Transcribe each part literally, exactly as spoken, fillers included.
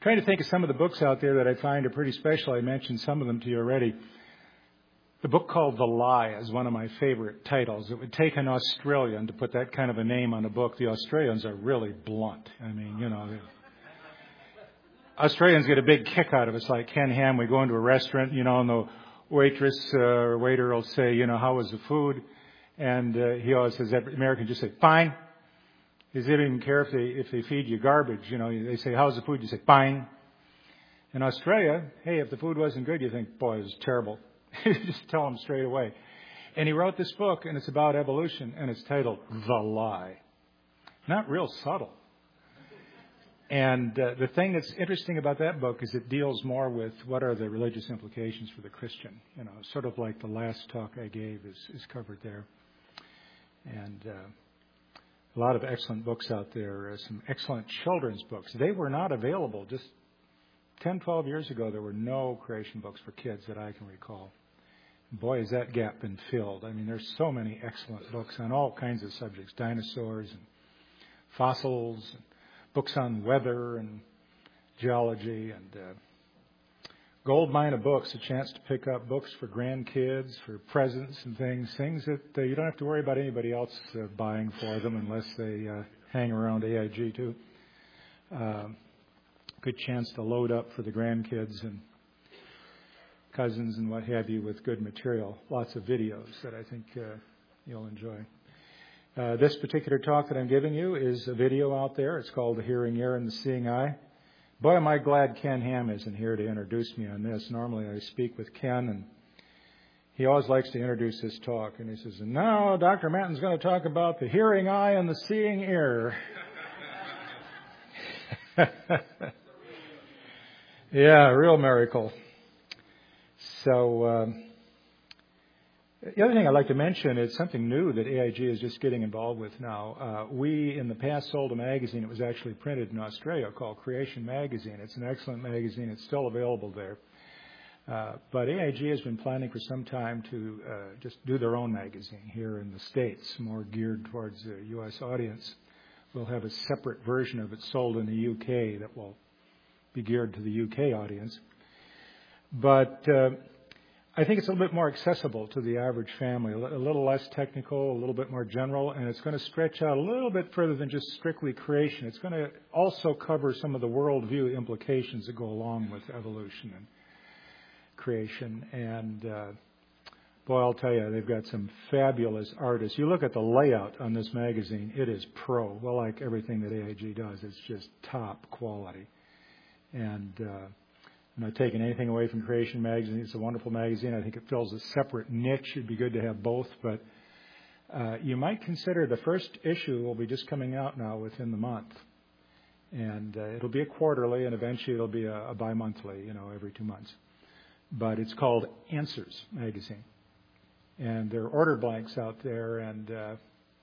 trying to think of some of the books out there that I find are pretty special. I mentioned some of them to you already. The book called The Lie is one of my favorite titles. It would take an Australian to put that kind of a name on a book. The Australians are really blunt. I mean, you know, Australians get a big kick out of it. It's like Ken Ham. We go into a restaurant, you know, and the waitress uh, or waiter will say, you know, how was the food? And uh, he always says, Americans just say, fine. He doesn't even care if they, if they feed you garbage. You know, they say, how's the food? You say, fine. In Australia, hey, if the food wasn't good, you think, boy, it was terrible. Just tell them straight away. And he wrote this book, and it's about evolution, and it's titled The Lie. Not real subtle. And uh, the thing that's interesting about that book is it deals more with what are the religious implications for the Christian. You know, sort of like the last talk I gave is, is covered there. And uh, a lot of excellent books out there, uh, some excellent children's books. They were not available just ten, twelve years ago. There were no creation books for kids that I can recall. Boy, has that gap been filled. I mean, there's so many excellent books on all kinds of subjects, dinosaurs and fossils, and books on weather and geology, and uh, gold mine of books, a chance to pick up books for grandkids, for presents and things, things that uh, you don't have to worry about anybody else uh, buying for them unless they uh, hang around A I G too. Uh, good chance to load up for the grandkids and cousins and what have you with good material. Lots of videos that I think uh, you'll enjoy. Uh, this particular talk that I'm giving you is a video out there. It's called The Hearing Ear and the Seeing Eye. Boy, am I glad Ken Ham isn't here to introduce me on this. Normally I speak with Ken, and he always likes to introduce his talk. And he says, and now Doctor Manton's going to talk about the hearing eye and the seeing ear. Yeah, real miracle. So um, the other thing I'd like to mention is something new that A I G is just getting involved with now. Uh, we, in the past, sold a magazine. It was actually printed in Australia called Creation Magazine. It's an excellent magazine. It's still available there. Uh, but A I G has been planning for some time to uh, just do their own magazine here in the States, more geared towards the U S audience. We'll have a separate version of it sold in the U K that will be geared to the U K audience. But uh, I think it's a little bit more accessible to the average family, a little less technical, a little bit more general, and it's going to stretch out a little bit further than just strictly creation. It's going to also cover some of the worldview implications that go along with evolution and creation. And uh, boy, I'll tell you, they've got some fabulous artists. You look at the layout on this magazine, it is pro. Well, like everything that A I G does, it's just top quality. And uh, I'm not taking anything away from Creation Magazine. It's a wonderful magazine. I think it fills a separate niche. It'd be good to have both. But uh, you might consider the first issue will be just coming out now within the month. And uh, it'll be a quarterly, and eventually it'll be a, a bi-monthly, you know, every two months. But it's called Answers Magazine. And there are order blanks out there. And, uh,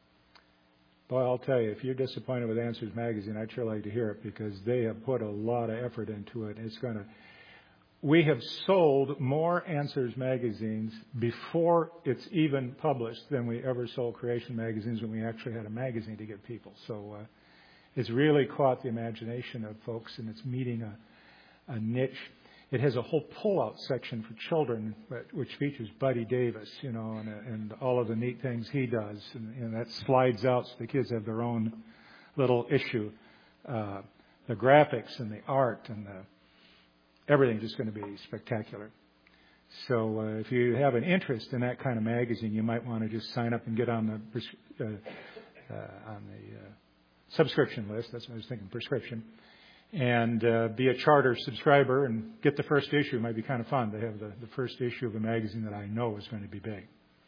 boy, I'll tell you, if you're disappointed with Answers Magazine, I'd sure like to hear it, because they have put a lot of effort into it. It's going to... We have sold more Answers magazines before it's even published than we ever sold Creation magazines when we actually had a magazine to give people. So uh, it's really caught the imagination of folks, and it's meeting a, a niche. It has a whole pull-out section for children, which features Buddy Davis, you know, and, and all of the neat things he does. And, and that slides out so the kids have their own little issue. Uh, the graphics and the art and the everything's just going to be spectacular. So uh, if you have an interest in that kind of magazine, you might want to just sign up and get on the uh, uh, on the uh, subscription list. That's what I was thinking, prescription. And uh, be a charter subscriber and get the first issue. It might be kind of fun to have the, the first issue of a magazine that I know is going to be big.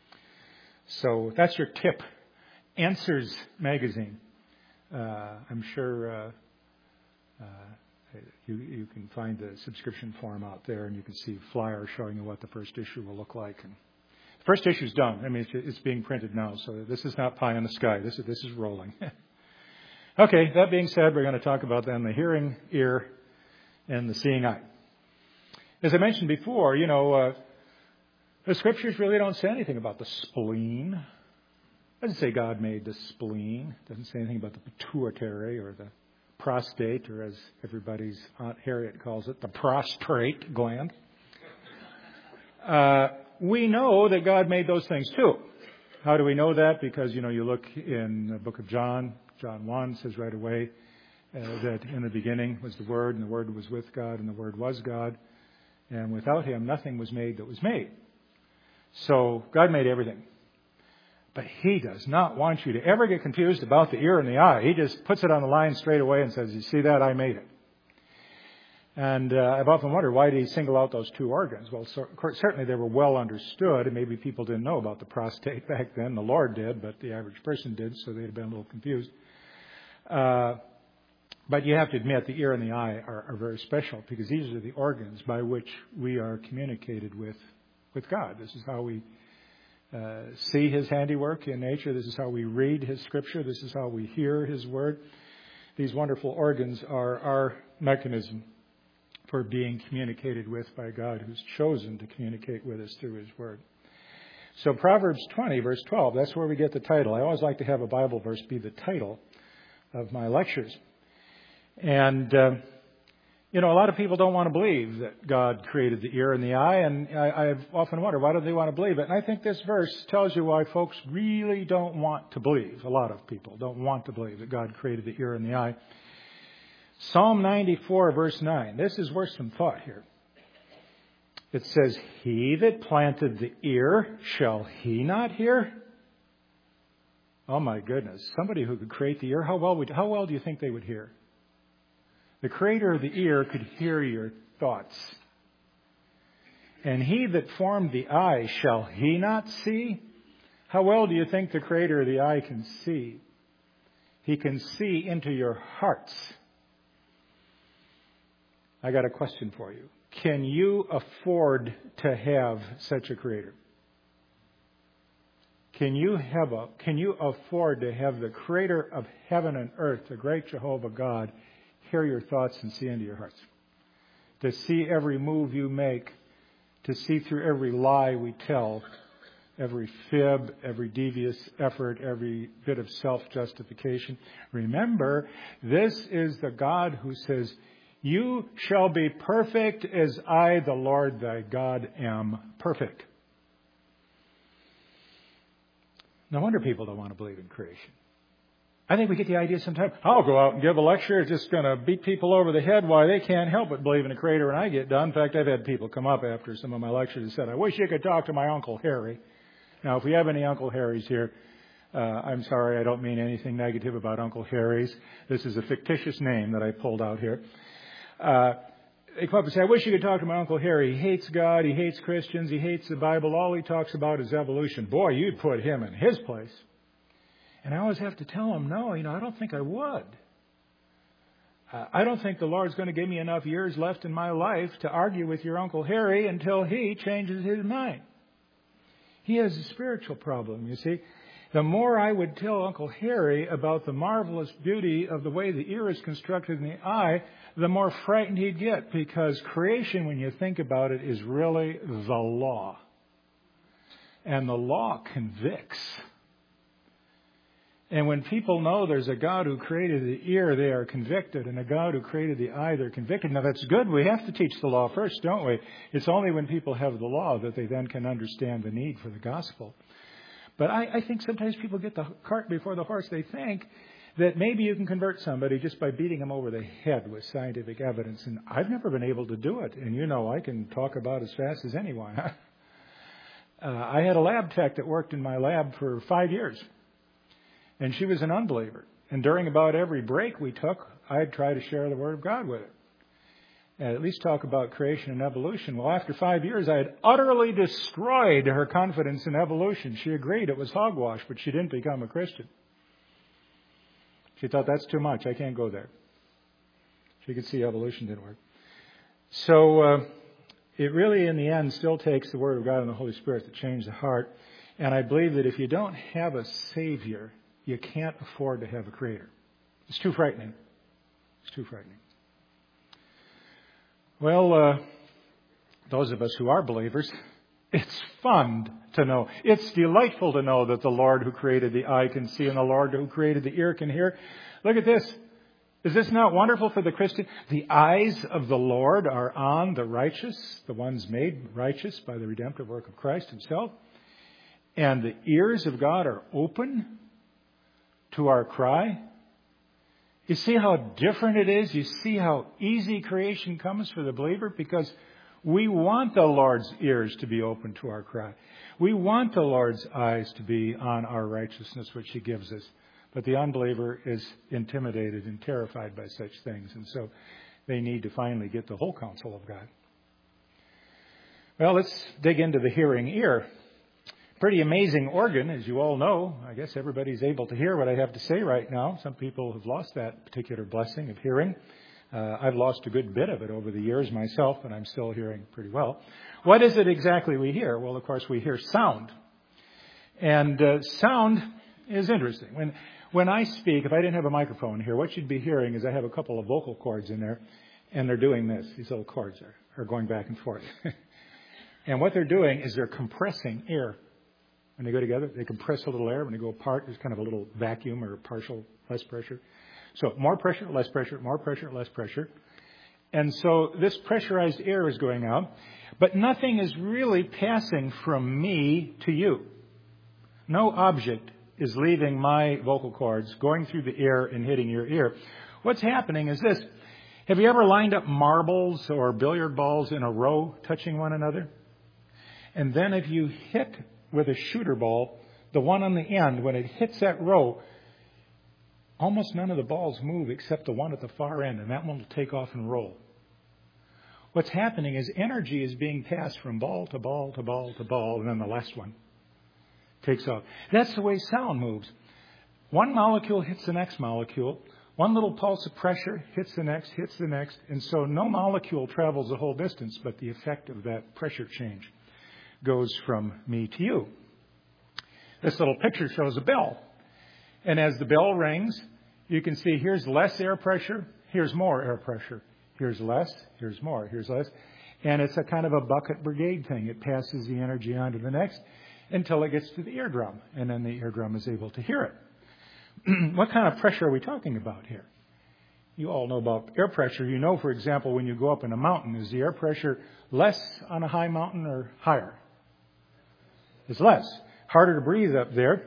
So that's your tip. Answers Magazine. Uh, I'm sure... Uh, uh, You, you can find the subscription form out there, and you can see flyers showing you what the first issue will look like. And the first issue's done. I mean, it's, it's being printed now, so this is not pie in the sky. This is this is rolling. Okay, that being said, we're going to talk about then the hearing ear and the seeing eye. As I mentioned before, you know, uh, the scriptures really don't say anything about the spleen. It doesn't say God made the spleen. It doesn't say anything about the pituitary or the prostate, or as everybody's Aunt Harriet calls it, the prostrate gland. Uh, we know that God made those things too. How do we know that? Because, you know, you look in the book of John, John one says right away uh, that in the beginning was the Word, and the Word was with God, and the Word was God. And without Him, nothing was made that was made. So God made everything. But He does not want you to ever get confused about the ear and the eye. He just puts it on the line straight away and says, you see that? I made it. And uh, I've often wondered, why did He single out those two organs? Well, so, certainly they were well understood, and maybe people didn't know about the prostate back then. The Lord did, but the average person did, so they'd have been a little confused. Uh, but you have to admit the ear and the eye are, are very special, because these are the organs by which we are communicated with, with God. This is how we uh, see His handiwork in nature. This is how we read His Scripture. This is how we hear His Word. These wonderful organs are our mechanism for being communicated with by God, who's chosen to communicate with us through His Word. So Proverbs twenty, verse twelve, that's where we get the title. I always like to have a Bible verse be the title of my lectures. And, uh, you know, a lot of people don't want to believe that God created the ear and the eye, and I, I've often wondered, why don't they want to believe it? And I think this verse tells you why folks really don't want to believe. A lot of people don't want to believe that God created the ear and the eye. Psalm ninety-four, verse nine. This is worth some thought here. It says, He that planted the ear, shall he not hear? Oh my goodness. Somebody who could create the ear, how well would, how well do you think they would hear? The creator of the ear could hear your thoughts. And He that formed the eye, shall he not see? How well do you think the creator of the eye can see? He can see into your hearts. I got a question for you. Can you afford to have such a creator? Can you have a, can you afford to have the creator of heaven and earth, the great Jehovah God, hear your thoughts and see into your hearts? To see every move you make, to see through every lie we tell, every fib, every devious effort, every bit of self-justification. Remember, this is the God who says, You shall be perfect as I, the Lord thy God, am perfect. No wonder people don't want to believe in creation. I think we get the idea sometimes, I'll go out and give a lecture, it's just going to beat people over the head. Why, they can't help but believe in a creator when I get done. In fact, I've had people come up after some of my lectures and said, I wish you could talk to my Uncle Harry. Now, if we have any Uncle Harrys here, uh, I'm sorry, I don't mean anything negative about Uncle Harry's. This is a fictitious name that I pulled out here. Uh, they come up and say, I wish you could talk to my Uncle Harry. He hates God. He hates Christians. He hates the Bible. All he talks about is evolution. Boy, you'd put him in his place. And I always have to tell him, no, you know, I don't think I would. Uh, I don't think the Lord's going to give me enough years left in my life to argue with your Uncle Harry until he changes his mind. He has a spiritual problem, you see. The more I would tell Uncle Harry about the marvelous beauty of the way the ear is constructed in the eye, the more frightened he'd get, because creation, when you think about it, is really the law. And the law convicts. And when people know there's a God who created the ear, they are convicted. And a God who created the eye, they're convicted. Now, that's good. We have to teach the law first, don't we? It's only when people have the law that they then can understand the need for the gospel. But I, I think sometimes people get the cart before the horse. They think that maybe you can convert somebody just by beating them over the head with scientific evidence. And I've never been able to do it. And you know, I can talk about as fast as anyone. uh, I had a lab tech that worked in my lab for five years. And she was an unbeliever. And during about every break we took, I'd try to share the Word of God with her. And at least talk about creation and evolution. Well, after five years, I had utterly destroyed her confidence in evolution. She agreed it was hogwash, but she didn't become a Christian. She thought, that's too much. I can't go there. She could see evolution didn't work. So uh, it really, in the end, still takes the Word of God and the Holy Spirit to change the heart. And I believe that if you don't have a Savior, you can't afford to have a Creator. It's too frightening. It's too frightening. Well, uh, those of us who are believers, it's fun to know. It's delightful to know that the Lord who created the eye can see and the Lord who created the ear can hear. Look at this. Is this not wonderful for the Christian? The eyes of the Lord are on the righteous, the ones made righteous by the redemptive work of Christ himself. And the ears of God are open to our cry. You see how different it is? You see how easy creation comes for the believer? Because we want the Lord's ears to be open to our cry. We want the Lord's eyes to be on our righteousness, which he gives us. But the unbeliever is intimidated and terrified by such things. And so they need to finally get the whole counsel of God. Well, let's dig into the hearing ear. Pretty amazing organ, as you all know. I guess everybody's able to hear what I have to say right now. Some people have lost that particular blessing of hearing. Uh, I've lost a good bit of it over the years myself, but I'm still hearing pretty well. What is it exactly we hear? Well, of course, we hear sound. And uh, sound is interesting. When when I speak, if I didn't have a microphone here, what you'd be hearing is I have a couple of vocal cords in there, and they're doing this. These little cords are, are going back and forth. And what they're doing is they're compressing air. When they go together, they compress a little air. When they go apart, there's kind of a little vacuum or partial less pressure. So more pressure, less pressure, more pressure, less pressure. And so this pressurized air is going out, but nothing is really passing from me to you. No object is leaving my vocal cords, going through the air and hitting your ear. What's happening is this. Have you ever lined up marbles or billiard balls in a row touching one another? And then if you hit with a shooter ball, the one on the end, when it hits that row, almost none of the balls move except the one at the far end, and that one will take off and roll. What's happening is energy is being passed from ball to ball to ball to ball, and then the last one takes off. That's the way sound moves. One molecule hits the next molecule. One little pulse of pressure hits the next, hits the next. And so no molecule travels the whole distance, but the effect of that pressure change goes from me to you. This little picture shows a bell. And as the bell rings, you can see here's less air pressure, here's more air pressure. Here's less, here's more, here's less. And it's a kind of a bucket brigade thing. It passes the energy on to the next until it gets to the eardrum. And then the eardrum is able to hear it. What kind of pressure are we talking about here? You all know about air pressure. You know, for example, when you go up in a mountain, is the air pressure less on a high mountain or higher? It's less. Harder to breathe up there.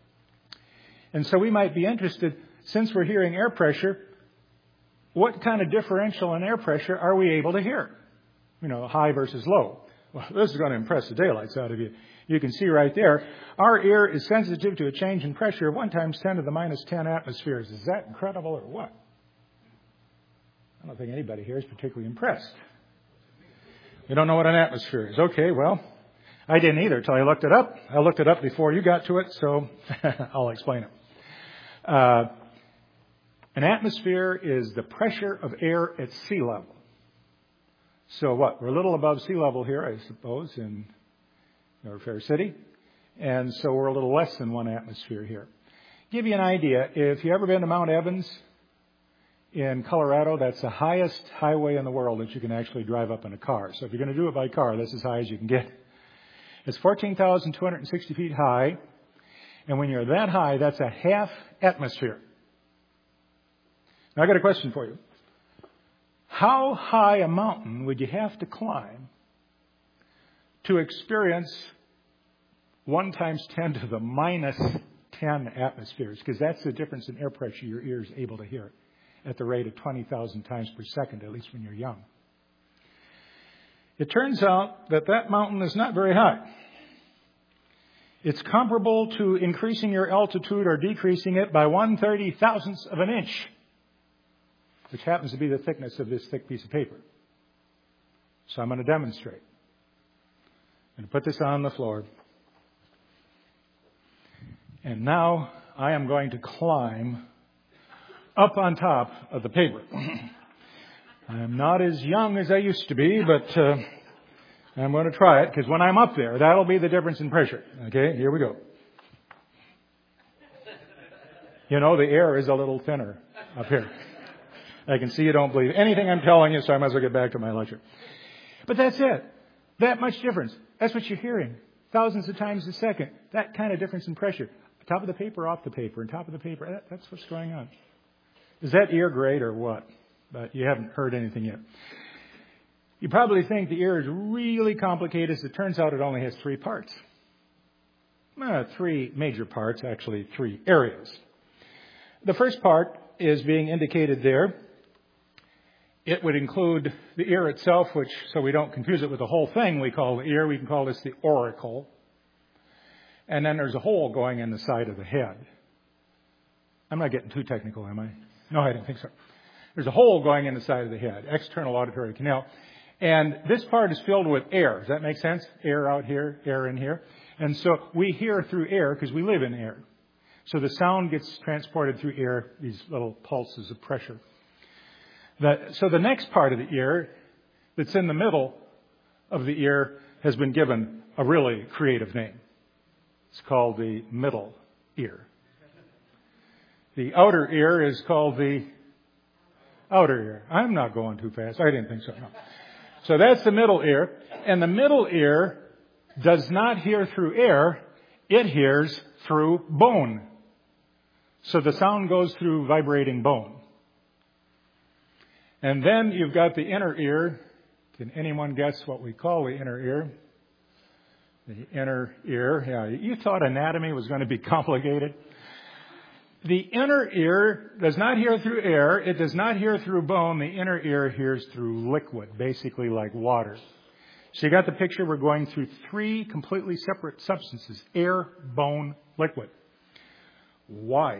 And so we might be interested, since we're hearing air pressure, what kind of differential in air pressure are we able to hear? You know, high versus low. Well, this is going to impress the daylights out of you. You can see right there, our ear is sensitive to a change in pressure of one times ten to the minus ten atmospheres. Is that incredible or what? I don't think anybody here is particularly impressed. You don't know what an atmosphere is. Okay, well, I didn't either until I looked it up. I looked it up before you got to it, so I'll explain it. Uh, an atmosphere is the pressure of air at sea level. So what? We're a little above sea level here, I suppose, in our fair city. And so we're a little less than one atmosphere here. Give you an idea, if you've ever been to Mount Evans in Colorado, that's the highest highway in the world that you can actually drive up in a car. So if you're going to do it by car, that's as high as you can get. It's fourteen thousand two hundred sixty feet high. And when you're that high, that's a half atmosphere. Now I got a question for you. How high a mountain would you have to climb to experience one times ten to the minus ten atmospheres? Because that's the difference in air pressure your ear is able to hear at the rate of twenty thousand times per second, at least when you're young. It turns out that that mountain is not very high. It's comparable to increasing your altitude or decreasing it by one thirty thousandths of an inch, which happens to be the thickness of this thick piece of paper. So I'm going to demonstrate. I'm going to put this on the floor. And now I am going to climb up on top of the paper. I am not as young as I used to be, but uh, I'm going to try it, because when I'm up there, that'll be the difference in pressure. Okay, here we go. You know, the air is a little thinner up here. I can see you don't believe anything I'm telling you, so I might as well get back to my lecture. But that's it. That much difference. That's what you're hearing. Thousands of times a second. That kind of difference in pressure. Top of the paper, off the paper, and top of the paper. That, that's what's going on. Is that ear great or what? But you haven't heard anything yet. You probably think the ear is really complicated. As it turns out, it only has three parts. Uh, three major parts, actually three areas. The first part is being indicated there. It would include the ear itself, which, so we don't confuse it with the whole thing we call the ear, we can call this the auricle. And then there's a hole going in the side of the head. I'm not getting too technical, am I? No, I don't think so. There's a hole going in the side of the head, external auditory canal. And this part is filled with air. Does that make sense? Air out here, air in here. And so we hear through air because we live in air. So the sound gets transported through air, these little pulses of pressure. The, so the next part of the ear that's in the middle of the ear has been given a really creative name. It's called the middle ear. The outer ear is called the outer ear. I'm not going too fast. I didn't think so. No. So that's the middle ear. And the middle ear does not hear through air. It hears through bone. So the sound goes through vibrating bone. And then you've got the inner ear. Can anyone guess what we call the inner ear? The inner ear. Yeah, you thought anatomy was going to be complicated. The inner ear does not hear through air. It does not hear through bone. The inner ear hears through liquid, basically like water. So you got the picture. We're going through three completely separate substances: air, bone, liquid. Why?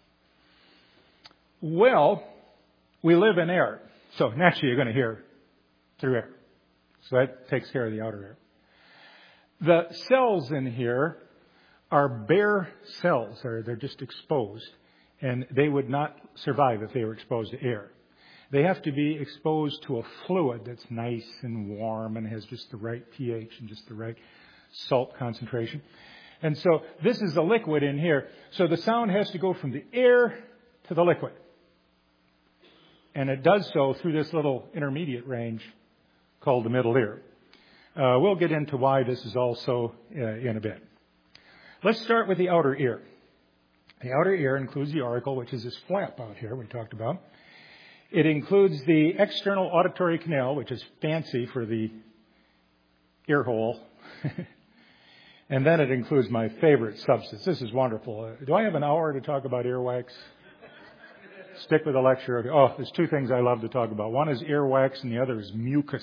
Well, we live in air. So naturally you're going to hear through air. So that takes care of the outer ear. The cells in here are bare cells. They're, they're just exposed. And they would not survive if they were exposed to air. They have to be exposed to a fluid that's nice and warm and has just the right pH and just the right salt concentration. And so this is the liquid in here. So the sound has to go from the air to the liquid. And it does so through this little intermediate range called the middle ear. Uh, we'll get into why this is also uh, in a bit. Let's start with the outer ear. The outer ear includes the auricle, which is this flap out here we talked about. It includes the external auditory canal, which is fancy for the ear hole. And then it includes my favorite substance. This is wonderful. Uh, do I have an hour to talk about earwax? Stick with the lecture. Oh, there's two things I love to talk about. One is earwax and the other is mucus.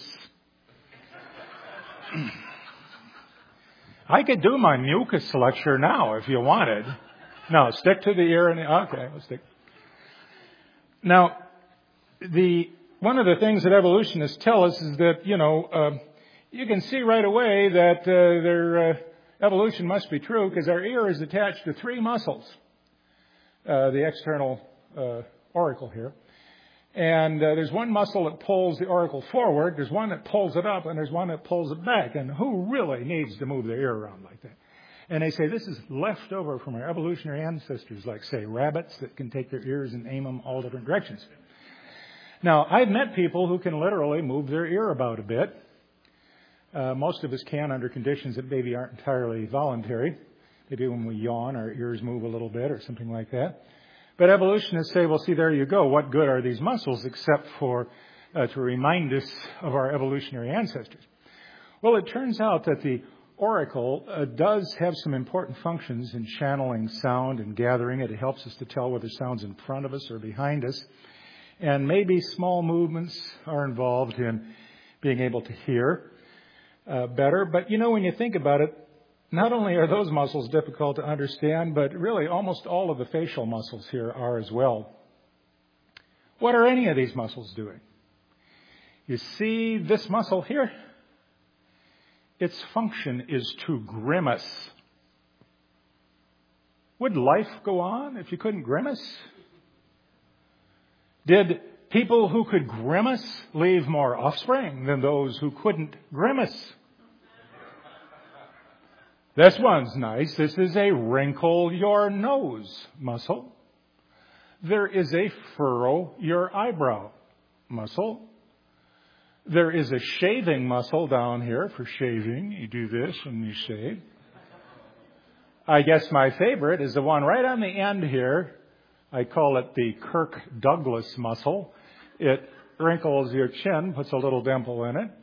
I could do my mucus lecture now if you wanted. No, stick to the ear and the, okay, let's stick. Now, the one of the things that evolutionists tell us is that, you know, uh, you can see right away that uh, their uh, evolution must be true because our ear is attached to three muscles. Uh, the external uh, auricle here. And uh, there's one muscle that pulls the auricle forward, there's one that pulls it up, and there's one that pulls it back. And who really needs to move their ear around like that? And they say this is left over from our evolutionary ancestors, like, say, rabbits that can take their ears and aim them all different directions. Now, I've met people who can literally move their ear about a bit. Uh, most of us can under conditions that maybe aren't entirely voluntary. Maybe when we yawn, our ears move a little bit or something like that. But evolutionists say, well, see, there you go. What good are these muscles except for uh, to remind us of our evolutionary ancestors? Well, it turns out that the auricle uh, does have some important functions in channeling sound and gathering it. It helps us to tell whether sound's in front of us or behind us. And maybe small movements are involved in being able to hear uh, better. But, you know, when you think about it, not only are those muscles difficult to understand, but really almost all of the facial muscles here are as well. What are any of these muscles doing? You see this muscle here? Its function is to grimace. Would life go on if you couldn't grimace? Did people who could grimace leave more offspring than those who couldn't grimace? This one's nice. This is a wrinkle your nose muscle. There is a furrow your eyebrow muscle. There is a shaving muscle down here for shaving. You do this and you shave. I guess my favorite is the one right on the end here I call it the Kirk Douglas muscle. It wrinkles your chin, puts a little dimple in it.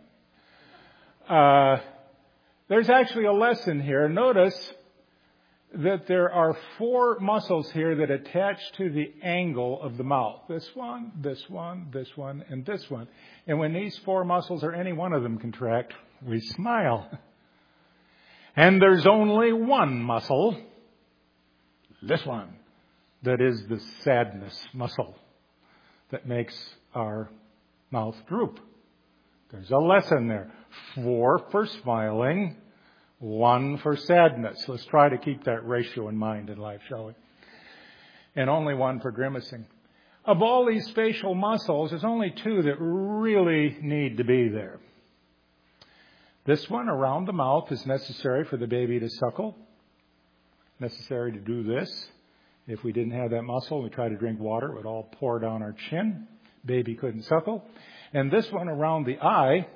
Uh, there's actually a lesson here. Notice that there are four muscles here that attach to the angle of the mouth. This one, this one, this one, and this one. And when these four muscles or any one of them contract, we smile. And there's only one muscle, this one, that is the sadness muscle that makes our mouth droop. There's a lesson there. Four for smiling, one for sadness. Let's try to keep that ratio in mind in life, shall we? And only one for grimacing. Of all these facial muscles, there's only two that really need to be there. This one around the mouth is necessary for the baby to suckle. Necessary to do this. If we didn't have that muscle, we try to drink water, it would all pour down our chin. Baby couldn't suckle. And this one around the eye,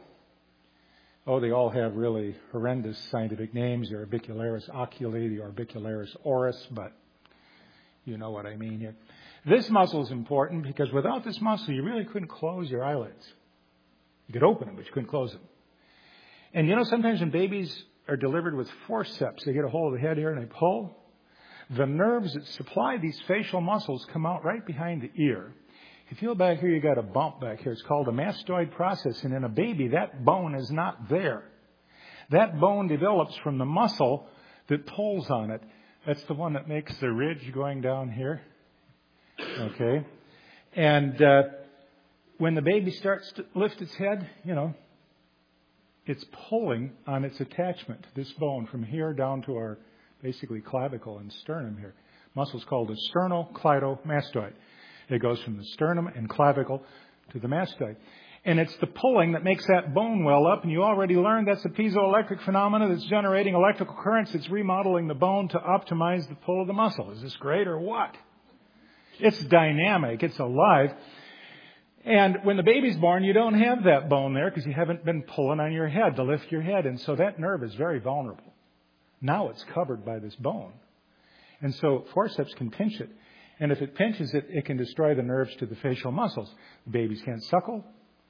oh, they all have really horrendous scientific names. The orbicularis oculi, the orbicularis oris, but you know what I mean here. This muscle is important because without this muscle, you really couldn't close your eyelids. You could open them, but you couldn't close them. And you know, sometimes when babies are delivered with forceps, they get a hold of the head here and they pull. The nerves that supply these facial muscles come out right behind the ear. If you feel back here, you got a bump back here. It's called a mastoid process. And in a baby, that bone is not there. That bone develops from the muscle that pulls on it. That's the one that makes the ridge going down here. Okay. And uh, when the baby starts to lift its head, you know, it's pulling on its attachment, this bone, from here down to our basically clavicle and sternum here. Muscle's called the sternocleidomastoid. It goes from the sternum and clavicle to the mastoid. And it's the pulling that makes that bone well up. And you already learned that's a piezoelectric phenomena that's generating electrical currents. It's remodeling the bone to optimize the pull of the muscle. Is this great or what? It's dynamic. It's alive. And when the baby's born, you don't have that bone there because you haven't been pulling on your head to lift your head. And so that nerve is very vulnerable. Now it's covered by this bone. And so forceps can pinch it. And if it pinches it, it can destroy the nerves to the facial muscles. The babies can't suckle,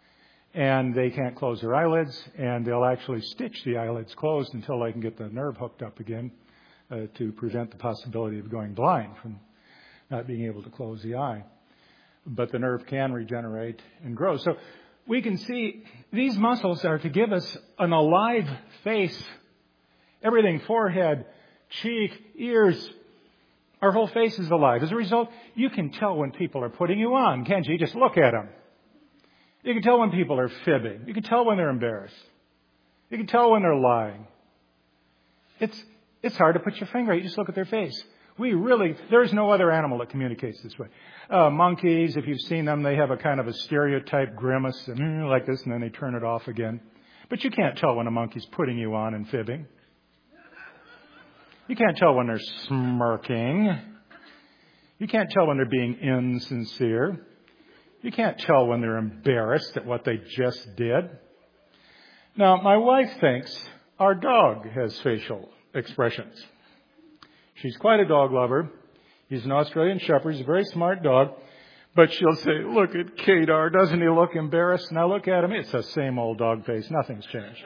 and they can't close their eyelids, and they'll actually stitch the eyelids closed until they can get the nerve hooked up again uh, to prevent the possibility of going blind from not being able to close the eye. But the nerve can regenerate and grow. So we can see these muscles are to give us an alive face. Everything, forehead, cheek, ears, our whole face is alive. As a result, you can tell when people are putting you on, can't you? Just look at them. You can tell when people are fibbing. You can tell when they're embarrassed. You can tell when they're lying. It's it's hard to put your finger on it. You just look at their face. We really, there's no other animal that communicates this way. Uh, monkeys, if you've seen them, they have a kind of a stereotype grimace and, mm, like this, and then they turn it off again. But you can't tell when a monkey's putting you on and fibbing. You can't tell when they're smirking. You can't tell when they're being insincere. You can't tell when they're embarrassed at what they just did. Now, my wife thinks our dog has facial expressions. She's quite a dog lover. He's an Australian Shepherd. He's a very smart dog. But she'll say, look at Kedar. Doesn't he look embarrassed? Now look at him. It's the same old dog face. Nothing's changed.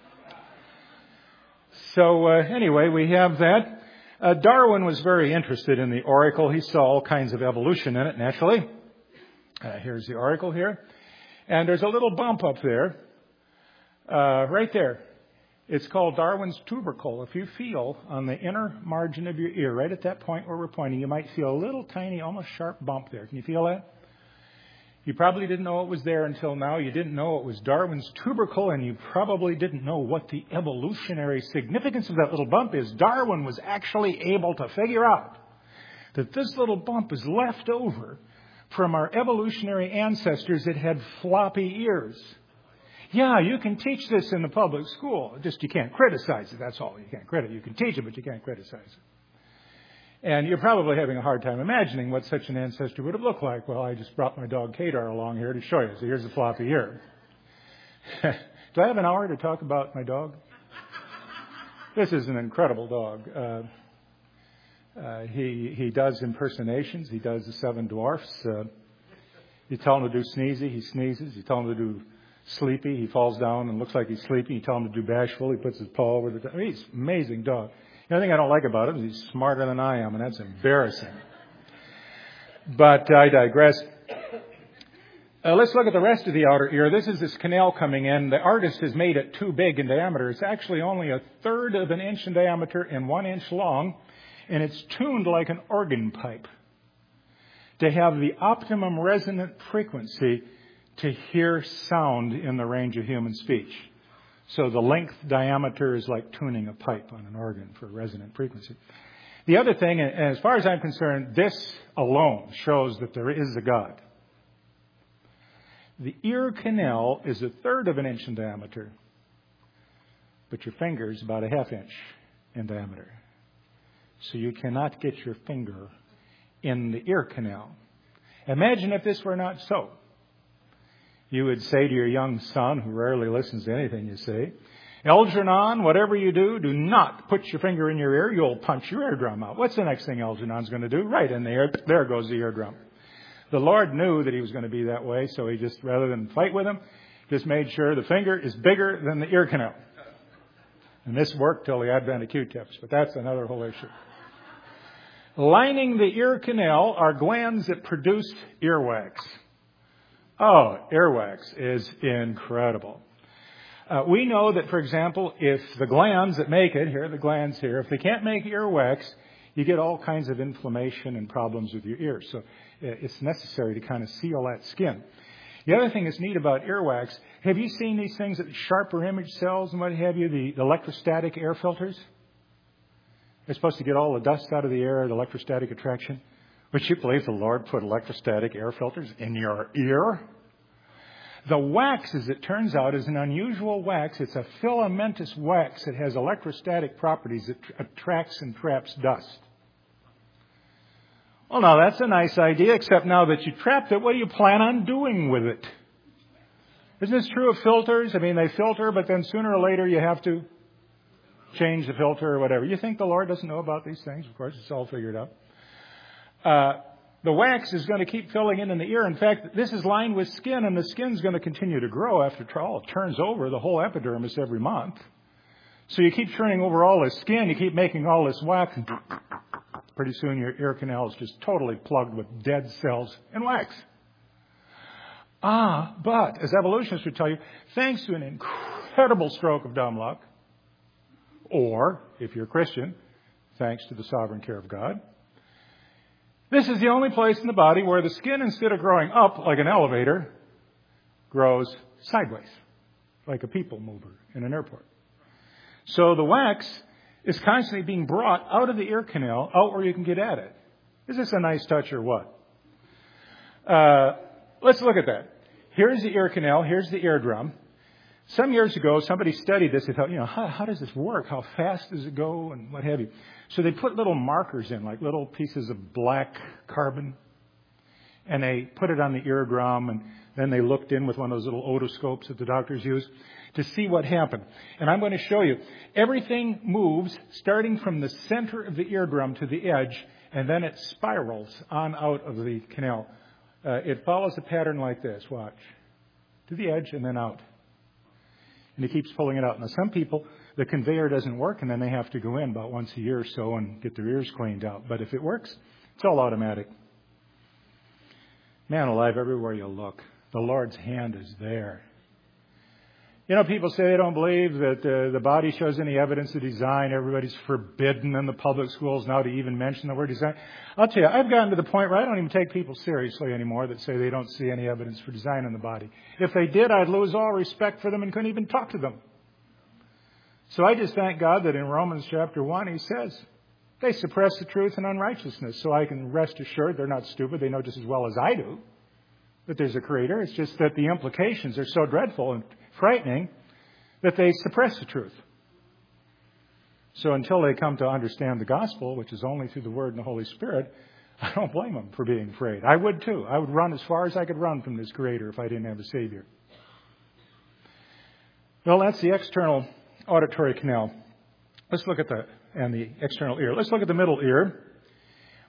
So uh, anyway, we have that. Uh, Darwin was very interested in the auricle. He saw all kinds of evolution in it, naturally. Uh, here's the auricle here. And there's a little bump up there, uh, right there. It's called Darwin's tubercle. If you feel on the inner margin of your ear, right at that point where we're pointing, you might feel a little tiny, almost sharp bump there. Can you feel that? You probably didn't know it was there until now. You didn't know it was Darwin's tubercle, and you probably didn't know what the evolutionary significance of that little bump is. Darwin was actually able to figure out that this little bump is left over from our evolutionary ancestors that had floppy ears. Yeah, you can teach this in the public school. Just you can't criticize it. That's all. You can't criticize it. You can teach it, but you can't criticize it. And you're probably having a hard time imagining what such an ancestor would have looked like. Well, I just brought my dog Kedar along here to show you. So here's a floppy ear. Do I have an hour to talk about my dog? This is an incredible dog. Uh, Uh, he he does impersonations. He does the seven dwarfs. Uh, you tell him to do sneezy, he sneezes. You tell him to do sleepy, he falls down and looks like he's sleepy. You tell him to do bashful, he puts his paw over the... I mean, he's an amazing dog. The only thing I don't like about him is he's smarter than I am, and that's embarrassing. But I digress. Uh, let's look at the rest of the outer ear. This is this canal coming in. The artist has made it too big in diameter. It's actually only a third of an inch in diameter and one inch long, and it's tuned like an organ pipe to have the optimum resonant frequency to hear sound in the range of human speech. So the length diameter is like tuning a pipe on an organ for resonant frequency. The other thing, and as far as I'm concerned, this alone shows that there is a God. The ear canal is a third of an inch in diameter, but your finger is about a half inch in diameter. So you cannot get your finger in the ear canal. Imagine if this were not so. You would say to your young son, who rarely listens to anything you say, Algernon, whatever you do, do not put your finger in your ear. You'll punch your eardrum out. What's the next thing Algernon's going to do? Right in the ear. There goes the eardrum. The Lord knew that he was going to be that way, so he just, rather than fight with him, just made sure the finger is bigger than the ear canal. And this worked till the advent of Q-tips, but that's another whole issue. Lining the ear canal are glands that produce earwax. Oh, earwax is incredible. Uh, we know that, for example, if the glands that make it, here are the glands here, if they can't make earwax, you get all kinds of inflammation and problems with your ears. So it's necessary to kind of seal that skin. The other thing that's neat about earwax, have you seen these things that sharper image cells and what have you, the, the electrostatic air filters? They're supposed to get all the dust out of the air, the electrostatic attraction. Would you believe the Lord put electrostatic air filters in your ear? The wax, as it turns out, is an unusual wax. It's a filamentous wax that has electrostatic properties that attracts and traps dust. Well, now, that's a nice idea, except now that you trapped it, what do you plan on doing with it? Isn't this true of filters? I mean, they filter, but then sooner or later you have to change the filter or whatever. You think the Lord doesn't know about these things? Of course, it's all figured out. Uh, the wax is going to keep filling in in the ear. In fact, this is lined with skin, and the skin's going to continue to grow after all. It turns over the whole epidermis every month. So you keep turning over all this skin, you keep making all this wax, and pretty soon your ear canal is just totally plugged with dead cells and wax. Ah, but, as evolutionists would tell you, thanks to an incredible stroke of dumb luck, or, if you're a Christian, thanks to the sovereign care of God, this is the only place in the body where the skin, instead of growing up like an elevator, grows sideways, like a people mover in an airport. So the wax is constantly being brought out of the ear canal, out where you can get at it. Is this a nice touch or what? Uh, let's look at that. Here's the ear canal. Here's the eardrum. Some years ago, somebody studied this. They thought, you know, how, how does this work? How fast does it go? And what have you. So they put little markers in, like little pieces of black carbon. And they put it on the eardrum. And then they looked in with one of those little otoscopes that the doctors use to see what happened. And I'm going to show you. Everything moves starting from the center of the eardrum to the edge. And then it spirals on out of the canal. Uh, it follows a pattern like this. Watch. To the edge and then out. And it keeps pulling it out. Now, some people, the conveyor doesn't work, and then they have to go in about once a year or so and get their ears cleaned out. But if it works, it's all automatic. Man alive, everywhere you look, the Lord's hand is there. You know, people say they don't believe that uh, the body shows any evidence of design. Everybody's forbidden in the public schools now to even mention the word design. I'll tell you, I've gotten to the point where I don't even take people seriously anymore that say they don't see any evidence for design in the body. If they did, I'd lose all respect for them and couldn't even talk to them. So I just thank God that in Romans chapter one, he says, they suppress the truth in unrighteousness. So I can rest assured they're not stupid. They know just as well as I do that there's a creator. It's just that the implications are so dreadful and frightening that they suppress the truth. So until they come to understand the gospel, which is only through the Word and the Holy Spirit, I don't blame them for being afraid. I would too. I would run as far as I could run from this Creator if I didn't have a Savior. Well, that's the external auditory canal. Let's look at the, and the external ear. Let's look at the middle ear.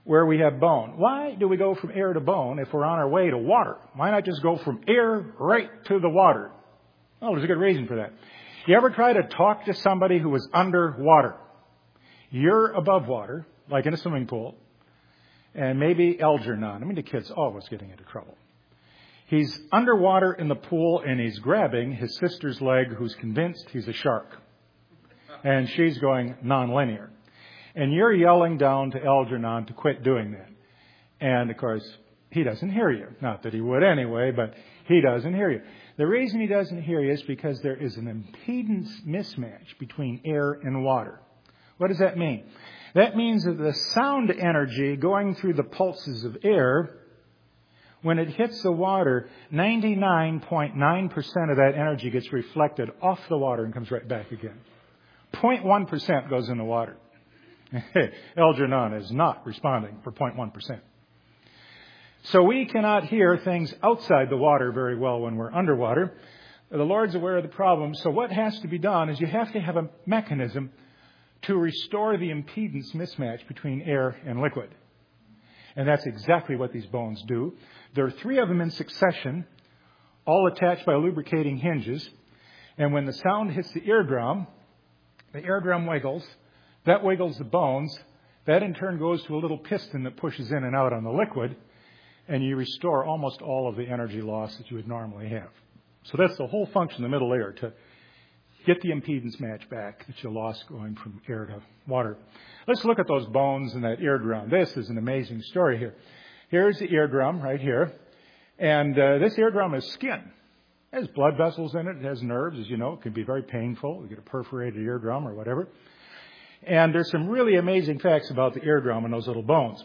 where we have bone. Why do we go from air to bone if we're on our way to water? Why not just go from air right to the water? Well, there's a good reason for that. You ever try to talk to somebody who is underwater? You're above water, like in a swimming pool, and maybe Algernon. I mean, the kid's always getting into trouble. He's underwater in the pool, and he's grabbing his sister's leg, who's convinced he's a shark. And she's going nonlinear. And you're yelling down to Algernon to quit doing that. And, of course, he doesn't hear you. Not that he would anyway, but he doesn't hear you. The reason he doesn't hear you is because there is an impedance mismatch between air and water. What does that mean? That means that the sound energy going through the pulses of air, when it hits the water, ninety-nine point nine percent of that energy gets reflected off the water and comes right back again. zero point one percent goes in the water. Algernon is not responding for zero point one percent. So we cannot hear things outside the water very well when we're underwater. The Lord's aware of the problem. So what has to be done is you have to have a mechanism to restore the impedance mismatch between air and liquid. And that's exactly what these bones do. There are three of them in succession, all attached by lubricating hinges. And when the sound hits the eardrum, the eardrum wiggles. That wiggles the bones. That in turn goes to a little piston that pushes in and out on the liquid. And you restore almost all of the energy loss that you would normally have. So that's the whole function of the middle layer, to get the impedance match back that you lost going from air to water. Let's look at those bones in that eardrum. This is an amazing story here. Here's the eardrum right here. And uh, this eardrum is skin. It has blood vessels in it. It has nerves, as you know. It can be very painful. You get a perforated eardrum or whatever. And there's some really amazing facts about the eardrum and those little bones.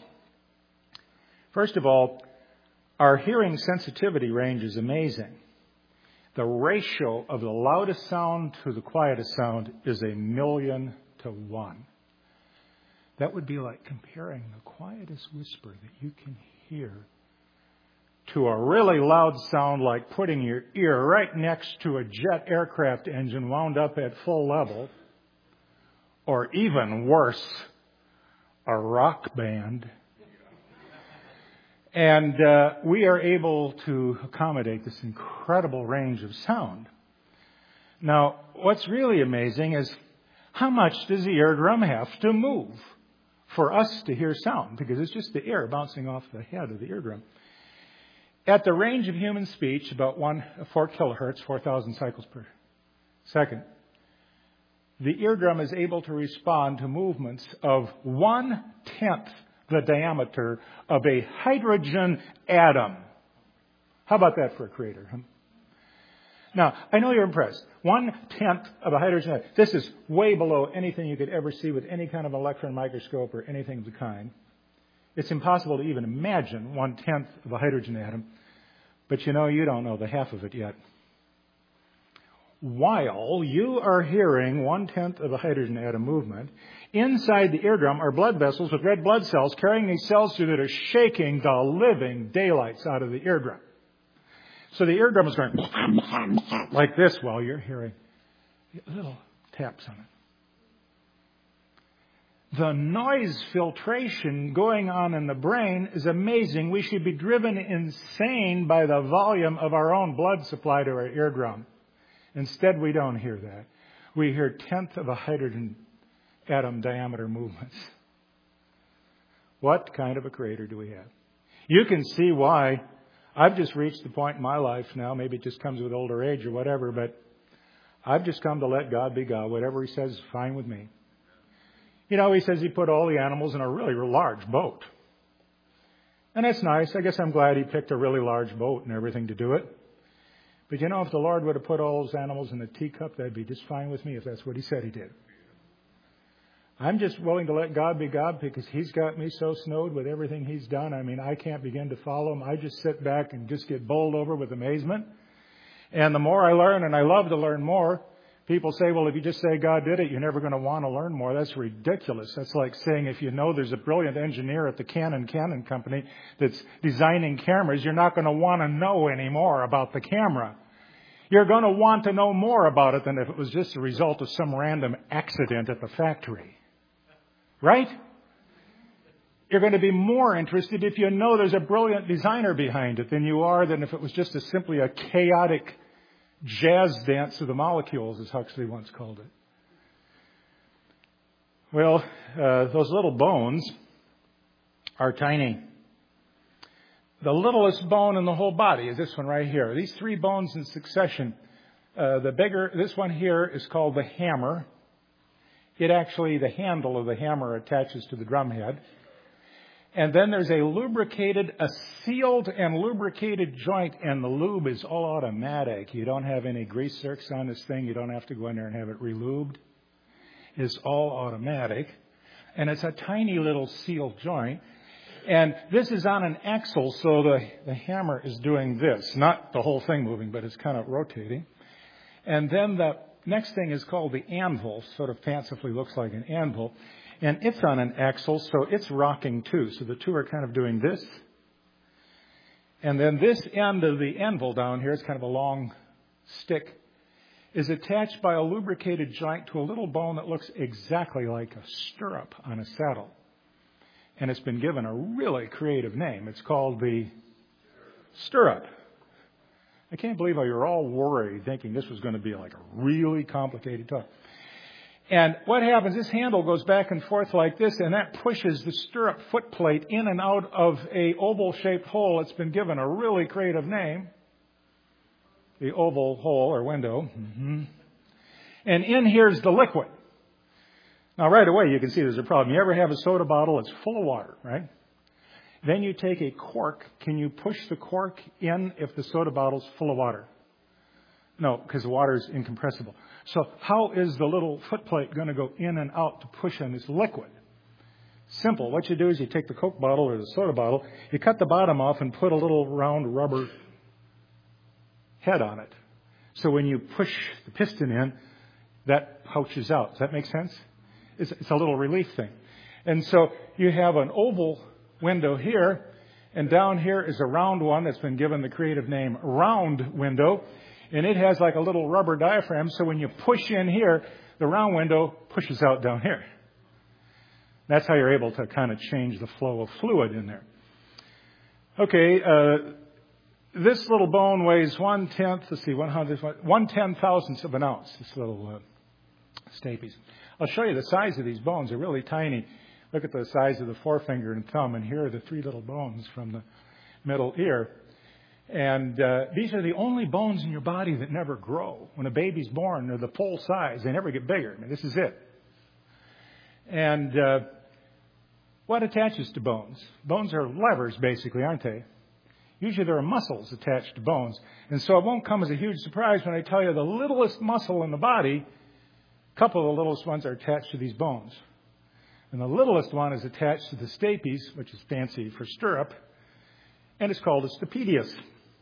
First of all, our hearing sensitivity range is amazing. The ratio of the loudest sound to the quietest sound is a million to one. That would be like comparing the quietest whisper that you can hear to a really loud sound, like putting your ear right next to a jet aircraft engine wound up at full level, or even worse, a rock band. And uh, we are able to accommodate this incredible range of sound. Now, what's really amazing is how much does the eardrum have to move for us to hear sound? Because it's just the air bouncing off the head of the eardrum. At the range of human speech, about one, four kilohertz, four thousand cycles per second, the eardrum is able to respond to movements of one-tenth the diameter of a hydrogen atom. How about that for a creator? Huh? Now, I know you're impressed. One-tenth of a hydrogen atom. This is way below anything you could ever see with any kind of electron microscope or anything of the kind. It's impossible to even imagine one-tenth of a hydrogen atom. But you know, you don't know the half of it yet. While you are hearing one-tenth of a hydrogen atom movement, inside the eardrum are blood vessels with red blood cells carrying these cells through that are shaking the living daylights out of the eardrum. So the eardrum is going like this while you're hearing little taps on it. The noise filtration going on in the brain is amazing. We should be driven insane by the volume of our own blood supply to our eardrum. Instead, we don't hear that. We hear tenth of a hydrogen atom diameter movements. What kind of a creator do we have? You can see why. I've just reached the point in my life now, maybe it just comes with older age or whatever, but I've just come to let God be God. Whatever He says is fine with me. You know, He says He put all the animals in a really large boat. And that's nice. I guess I'm glad He picked a really large boat and everything to do it. But you know, if the Lord would have put all those animals in a teacup, that'd be just fine with me if that's what He said He did. I'm just willing to let God be God because He's got me so snowed with everything He's done. I mean, I can't begin to follow Him. I just sit back and just get bowled over with amazement. And the more I learn, and I love to learn more, people say, well, if you just say God did it, you're never going to want to learn more. That's ridiculous. That's like saying if you know there's a brilliant engineer at the Canon Canon company that's designing cameras, you're not going to want to know any more about the camera. You're going to want to know more about it than if it was just a result of some random accident at the factory. Right? You're going to be more interested if you know there's a brilliant designer behind it than you are than if it was just a, simply a chaotic jazz dance of the molecules, as Huxley once called it. Well, uh, those little bones are tiny. The littlest bone in the whole body is this one right here. These three bones in succession. Uh, the bigger, this one here is called the hammer. It actually, the handle of the hammer attaches to the drum head. And then there's a lubricated, a sealed and lubricated joint, and the lube is all automatic. You don't have any grease zerks on this thing. You don't have to go in there and have it relubed. It's all automatic. And it's a tiny little sealed joint. And this is on an axle, so the, the hammer is doing this. Not the whole thing moving, but it's kind of rotating. And then the next thing is called the anvil, sort of fancifully looks like an anvil. And it's on an axle, so it's rocking too. So the two are kind of doing this. And then this end of the anvil down here is kind of a long stick, is attached by a lubricated joint to a little bone that looks exactly like a stirrup on a saddle. And it's been given a really creative name. It's called the stirrup. I can't believe how you're all worried thinking this was going to be like a really complicated talk. And what happens, this handle goes back and forth like this, and that pushes the stirrup foot plate in and out of a oval-shaped hole. It's been given a really creative name, the oval hole or window. Mm-hmm. And in here's the liquid. Now, right away, you can see there's a problem. You ever have a soda bottle that's full of water, right? Then you take a cork. Can you push the cork in if the soda bottle's full of water? No, because the water is incompressible. So how is the little foot plate going to go in and out to push on this liquid? Simple. What you do is you take the Coke bottle or the soda bottle, you cut the bottom off and put a little round rubber head on it. So when you push the piston in, that pouches out. Does that make sense? It's, it's a little relief thing. And so you have an oval window here, and down here is a round one that's been given the creative name round window. And it has like a little rubber diaphragm, so when you push in here, the round window pushes out down here. That's how you're able to kind of change the flow of fluid in there. Okay, uh, this little bone weighs one tenth, let's see, one hundred, one ten thousandths of an ounce, this little uh, stapes. I'll show you the size of these bones. They're really tiny. Look at the size of the forefinger and thumb, and here are the three little bones from the middle ear. And uh, these are the only bones in your body that never grow. When a baby's born, they're the full size. They never get bigger. I mean, this is it. And uh, what attaches to bones? Bones are levers, basically, aren't they? Usually there are muscles attached to bones. And so it won't come as a huge surprise when I tell you the littlest muscle in the body, a couple of the littlest ones are attached to these bones. And the littlest one is attached to the stapes, which is fancy for stirrup, and it's called a stapedius.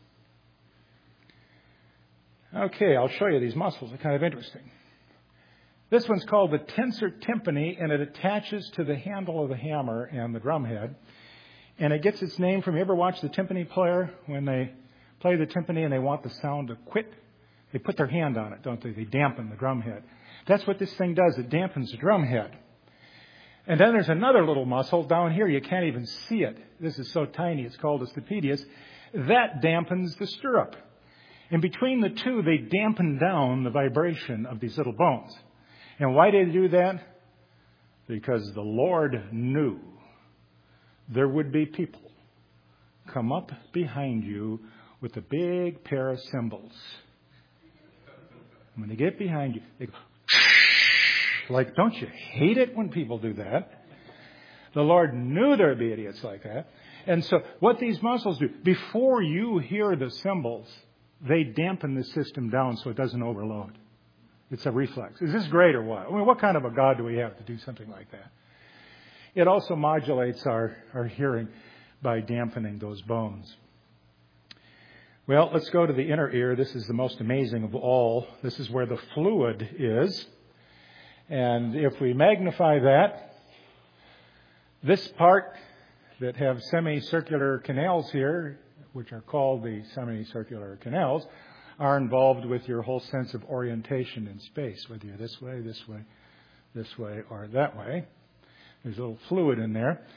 Okay, I'll show you these muscles. They're kind of interesting. This one's called the tensor tympani, and it attaches to the handle of the hammer and the drum head. And it gets its name from, you ever watch the timpani player? When they play the timpani and they want the sound to quit, they put their hand on it, don't they? They dampen the drum head. That's what this thing does. It dampens the drum head. And then there's another little muscle down here. You can't even see it. This is so tiny. It's called a stapedius. That dampens the stirrup. And between the two, they dampen down the vibration of these little bones. And why did they do that? Because the Lord knew there would be people come up behind you with a big pair of cymbals. When they get behind you, they go, like, don't you hate it when people do that? The Lord knew there'd be idiots like that. And so what these muscles do, before you hear the cymbals, they dampen the system down so it doesn't overload. It's a reflex. Is this great or what? I mean, what kind of a God do we have to do something like that? It also modulates our, our hearing by dampening those bones. Well, let's go to the inner ear. This is the most amazing of all. This is where the fluid is. And if we magnify that, this part that have semicircular canals here, which are called the semicircular canals, are involved with your whole sense of orientation in space, whether you're this way, this way, this way, or that way. There's a little fluid in there.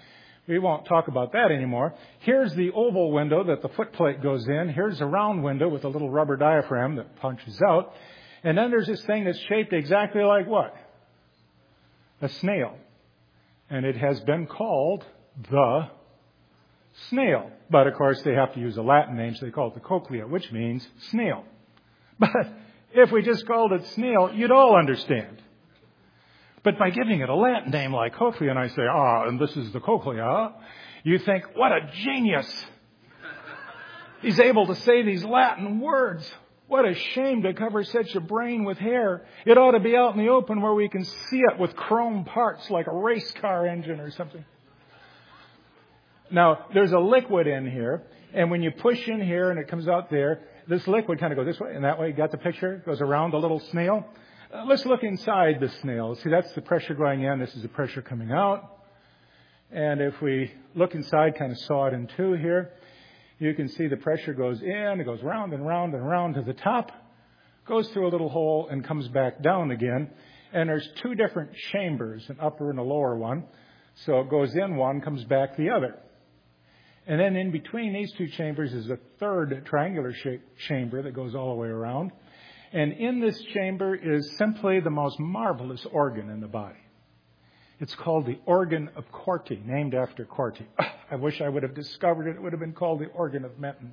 We won't talk about that anymore. Here's the oval window that the footplate goes in. Here's a round window with a little rubber diaphragm that punches out. And then there's this thing that's shaped exactly like what? A snail. And it has been called the snail. But, of course, they have to use a Latin name, so they call it the cochlea, which means snail. But if we just called it snail, you'd all understand. But by giving it a Latin name like cochlea, and I say, ah, and this is the cochlea, you think, what a genius. He's able to say these Latin words. What a shame to cover such a brain with hair. It ought to be out in the open where we can see it with chrome parts like a race car engine or something. Now, there's a liquid in here, and when you push in here and it comes out there, this liquid kind of goes this way and that way. You got the picture? It goes around the little snail. Uh, let's look inside the snail. See, that's the pressure going in. This is the pressure coming out. And if we look inside, kind of saw it in two here, you can see the pressure goes in, it goes round and round and round to the top, goes through a little hole and comes back down again. And there's two different chambers, an upper and a lower one. So it goes in one, comes back the other. And then in between these two chambers is a third triangular shaped chamber that goes all the way around. And in this chamber is simply the most marvelous organ in the body. It's called the organ of Corti, named after Corti. I wish I would have discovered it. It would have been called the organ of Menton.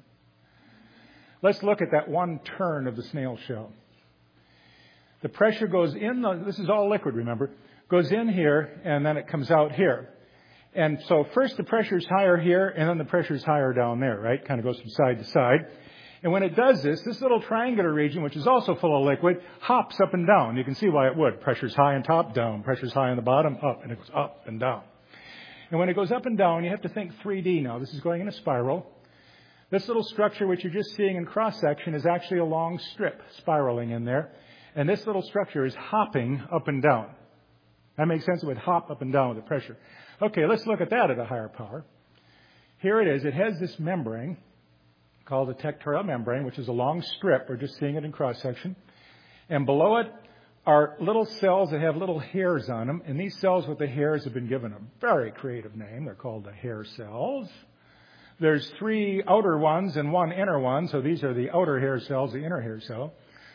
Let's look at that one turn of the snail shell. The pressure goes in, the, this is all liquid, remember, goes in here and then it comes out here. And so first the pressure is higher here and then the pressure is higher down there, right? Kind of goes from side to side. And when it does this, this little triangular region, which is also full of liquid, hops up and down. You can see why it would. Pressure's high on top, down. Pressure's high on the bottom, up. And it goes up and down. And when it goes up and down, you have to think three D now. This is going in a spiral. This little structure, which you're just seeing in cross-section, is actually a long strip spiraling in there. And this little structure is hopping up and down. That makes sense? It would hop up and down with the pressure. Okay, let's look at that at a higher power. Here it is. It has this membrane called the tectorial membrane, which is a long strip. We're just seeing it in cross-section. And below it are little cells that have little hairs on them. And these cells with the hairs have been given a very creative name. They're called the hair cells. There's three outer ones and one inner one. So these are the outer hair cells, the inner hair cell.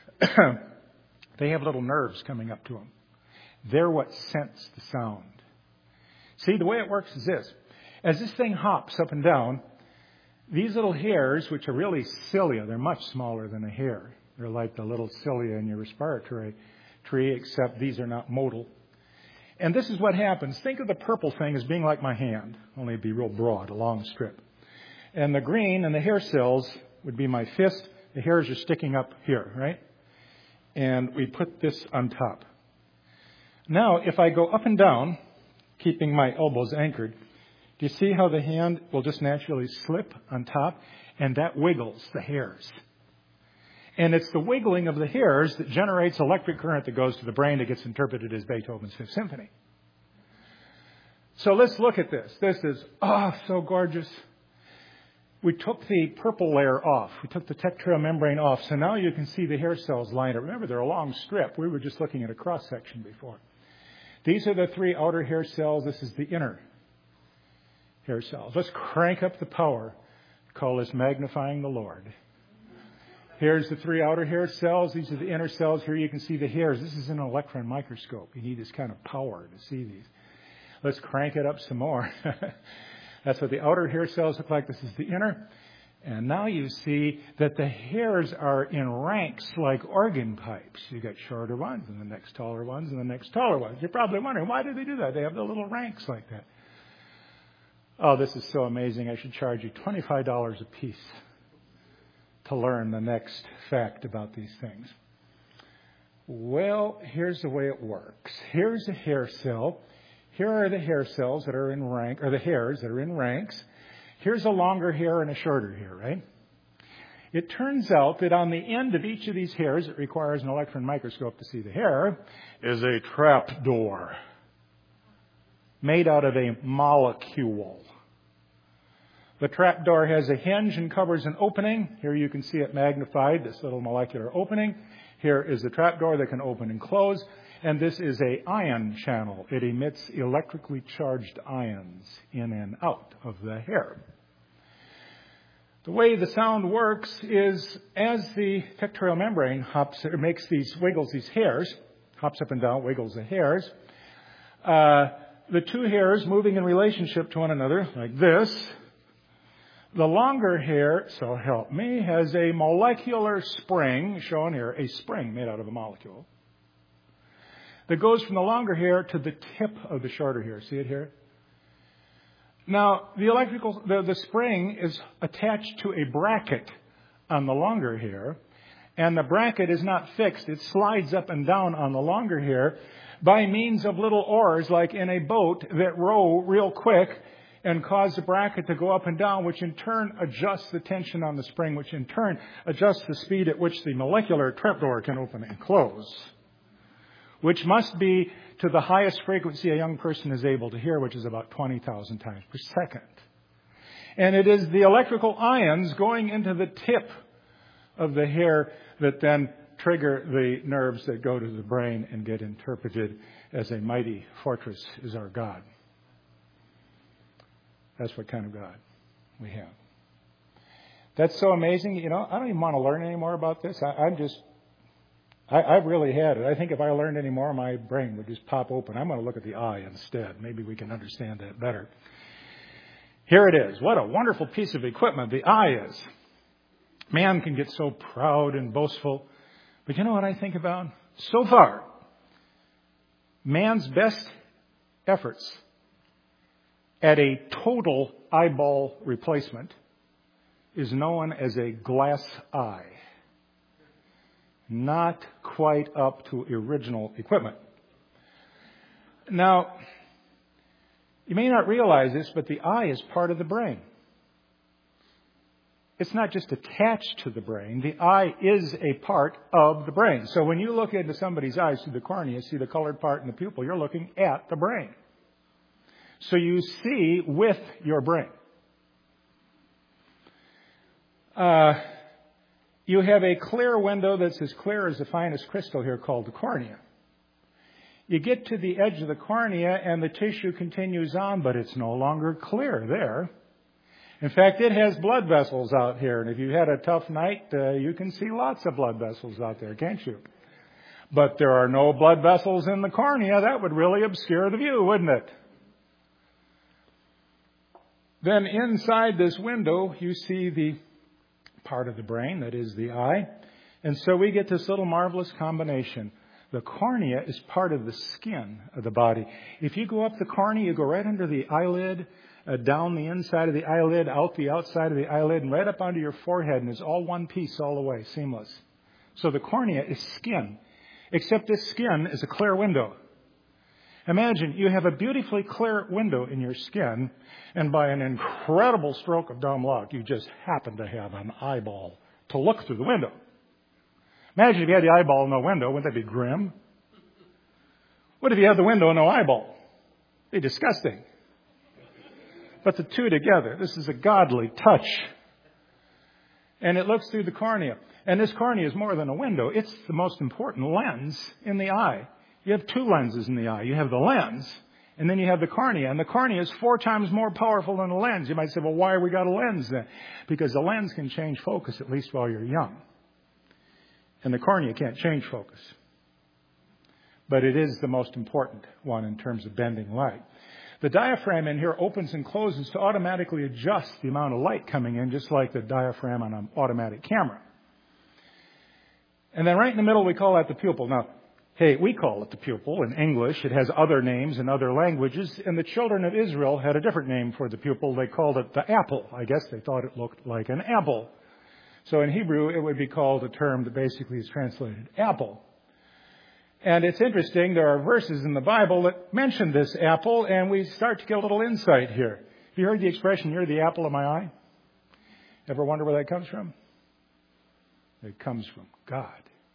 They have little nerves coming up to them. They're what sense the sound. See, the way it works is this. As this thing hops up and down, these little hairs, which are really cilia, they're much smaller than a hair. They're like the little cilia in your respiratory tree, except these are not motile. And this is what happens. Think of the purple thing as being like my hand, only it'd be real broad, a long strip. And the green and the hair cells would be my fist. The hairs are sticking up here, right? And we put this on top. Now, if I go up and down, keeping my elbows anchored, do you see how the hand will just naturally slip on top? And that wiggles the hairs. And it's the wiggling of the hairs that generates electric current that goes to the brain that gets interpreted as Beethoven's Fifth Symphony. So let's look at this. This is, oh, so gorgeous. We took the purple layer off. We took the tectorial membrane off. So now you can see the hair cells lined up. Remember, they're a long strip. We were just looking at a cross-section before. These are the three outer hair cells. This is the inner hair cells. Let's crank up the power. Call this magnifying the Lord. Here's the three outer hair cells. These are the inner cells. Here you can see the hairs. This is an electron microscope. You need this kind of power to see these. Let's crank it up some more. That's what the outer hair cells look like. This is the inner. And now you see that the hairs are in ranks like organ pipes. You got shorter ones and the next taller ones and the next taller ones. You're probably wondering, why do they do that? They have the little ranks like that. Oh, this is so amazing. I should charge you twenty-five dollars a piece to learn the next fact about these things. Well, here's the way it works. Here's a hair cell. Here are the hair cells that are in rank, or the hairs that are in ranks. Here's a longer hair and a shorter hair, right? It turns out that on the end of each of these hairs, it requires an electron microscope to see the hair, is a trap door made out of a molecule. The trap door has a hinge and covers an opening. Here you can see it magnified, this little molecular opening. Here is the trapdoor that can open and close. And this is a ion channel. It emits electrically charged ions in and out of the hair. The way the sound works is as the pectoral membrane hops, it makes these, wiggles these hairs, hops up and down, wiggles the hairs. Uh, the two hairs moving in relationship to one another, like this. The longer hair, so help me, has a molecular spring, shown here, a spring made out of a molecule, that goes from the longer hair to the tip of the shorter hair. See it here? Now, the electrical, the, the spring is attached to a bracket on the longer hair, and the bracket is not fixed. It slides up and down on the longer hair by means of little oars, like in a boat, that row real quick and cause the bracket to go up and down, which in turn adjusts the tension on the spring, which in turn adjusts the speed at which the molecular trapdoor can open and close, which must be to the highest frequency a young person is able to hear, which is about twenty thousand times per second. And it is the electrical ions going into the tip of the hair that then trigger the nerves that go to the brain and get interpreted as a mighty fortress is our God. That's what kind of God we have. That's so amazing. You know, I don't even want to learn any more about this. I, I'm just... I, I've really had it. I think if I learned any more, my brain would just pop open. I'm going to look at the eye instead. Maybe we can understand that better. Here it is. What a wonderful piece of equipment the eye is. Man can get so proud and boastful. But you know what I think about? So far, man's best efforts at a total eyeball replacement is known as a glass eye. Not quite up to original equipment. Now, you may not realize this, but the eye is part of the brain. It's not just attached to the brain. The eye is a part of the brain. So when you look into somebody's eyes through the cornea, see the colored part in the pupil, you're looking at the brain. So you see with your brain. Uh... You have a clear window that's as clear as the finest crystal here called the cornea. You get to the edge of the cornea and the tissue continues on, but it's no longer clear there. In fact, it has blood vessels out here. And if you had a tough night, uh, you can see lots of blood vessels out there, can't you? But there are no blood vessels in the cornea. That would really obscure the view, wouldn't it? Then inside this window, you see the part of the brain, that is the eye. And so we get this little marvelous combination. The cornea is part of the skin of the body. If you go up the cornea, you go right under the eyelid, uh, down the inside of the eyelid, out the outside of the eyelid, and right up onto your forehead, and it's all one piece all the way, seamless. So the cornea is skin, except this skin is a clear window. Imagine you have a beautifully clear window in your skin, and by an incredible stroke of dumb luck, you just happen to have an eyeball to look through the window. Imagine if you had the eyeball and no window. Wouldn't that be grim? What if you had the window and no eyeball? It'd be disgusting. But the two together, this is a godly touch. And it looks through the cornea. And this cornea is more than a window. It's the most important lens in the eye. You have two lenses in the eye. You have the lens, and then you have the cornea. And the cornea is four times more powerful than the lens. You might say, well, why have we got a lens then? Because the lens can change focus, at least while you're young. And the cornea can't change focus. But it is the most important one in terms of bending light. The diaphragm in here opens and closes to automatically adjust the amount of light coming in, just like the diaphragm on an automatic camera. And then right in the middle, we call that the pupil. Now, hey, we call it the pupil in English. It has other names in other languages. And the children of Israel had a different name for the pupil. They called it the apple. I guess they thought it looked like an apple. So in Hebrew, it would be called a term that basically is translated apple. And it's interesting, there are verses in the Bible that mention this apple, and we start to get a little insight here. Have you heard the expression, you're the apple of my eye? Ever wonder where that comes from? It comes from God.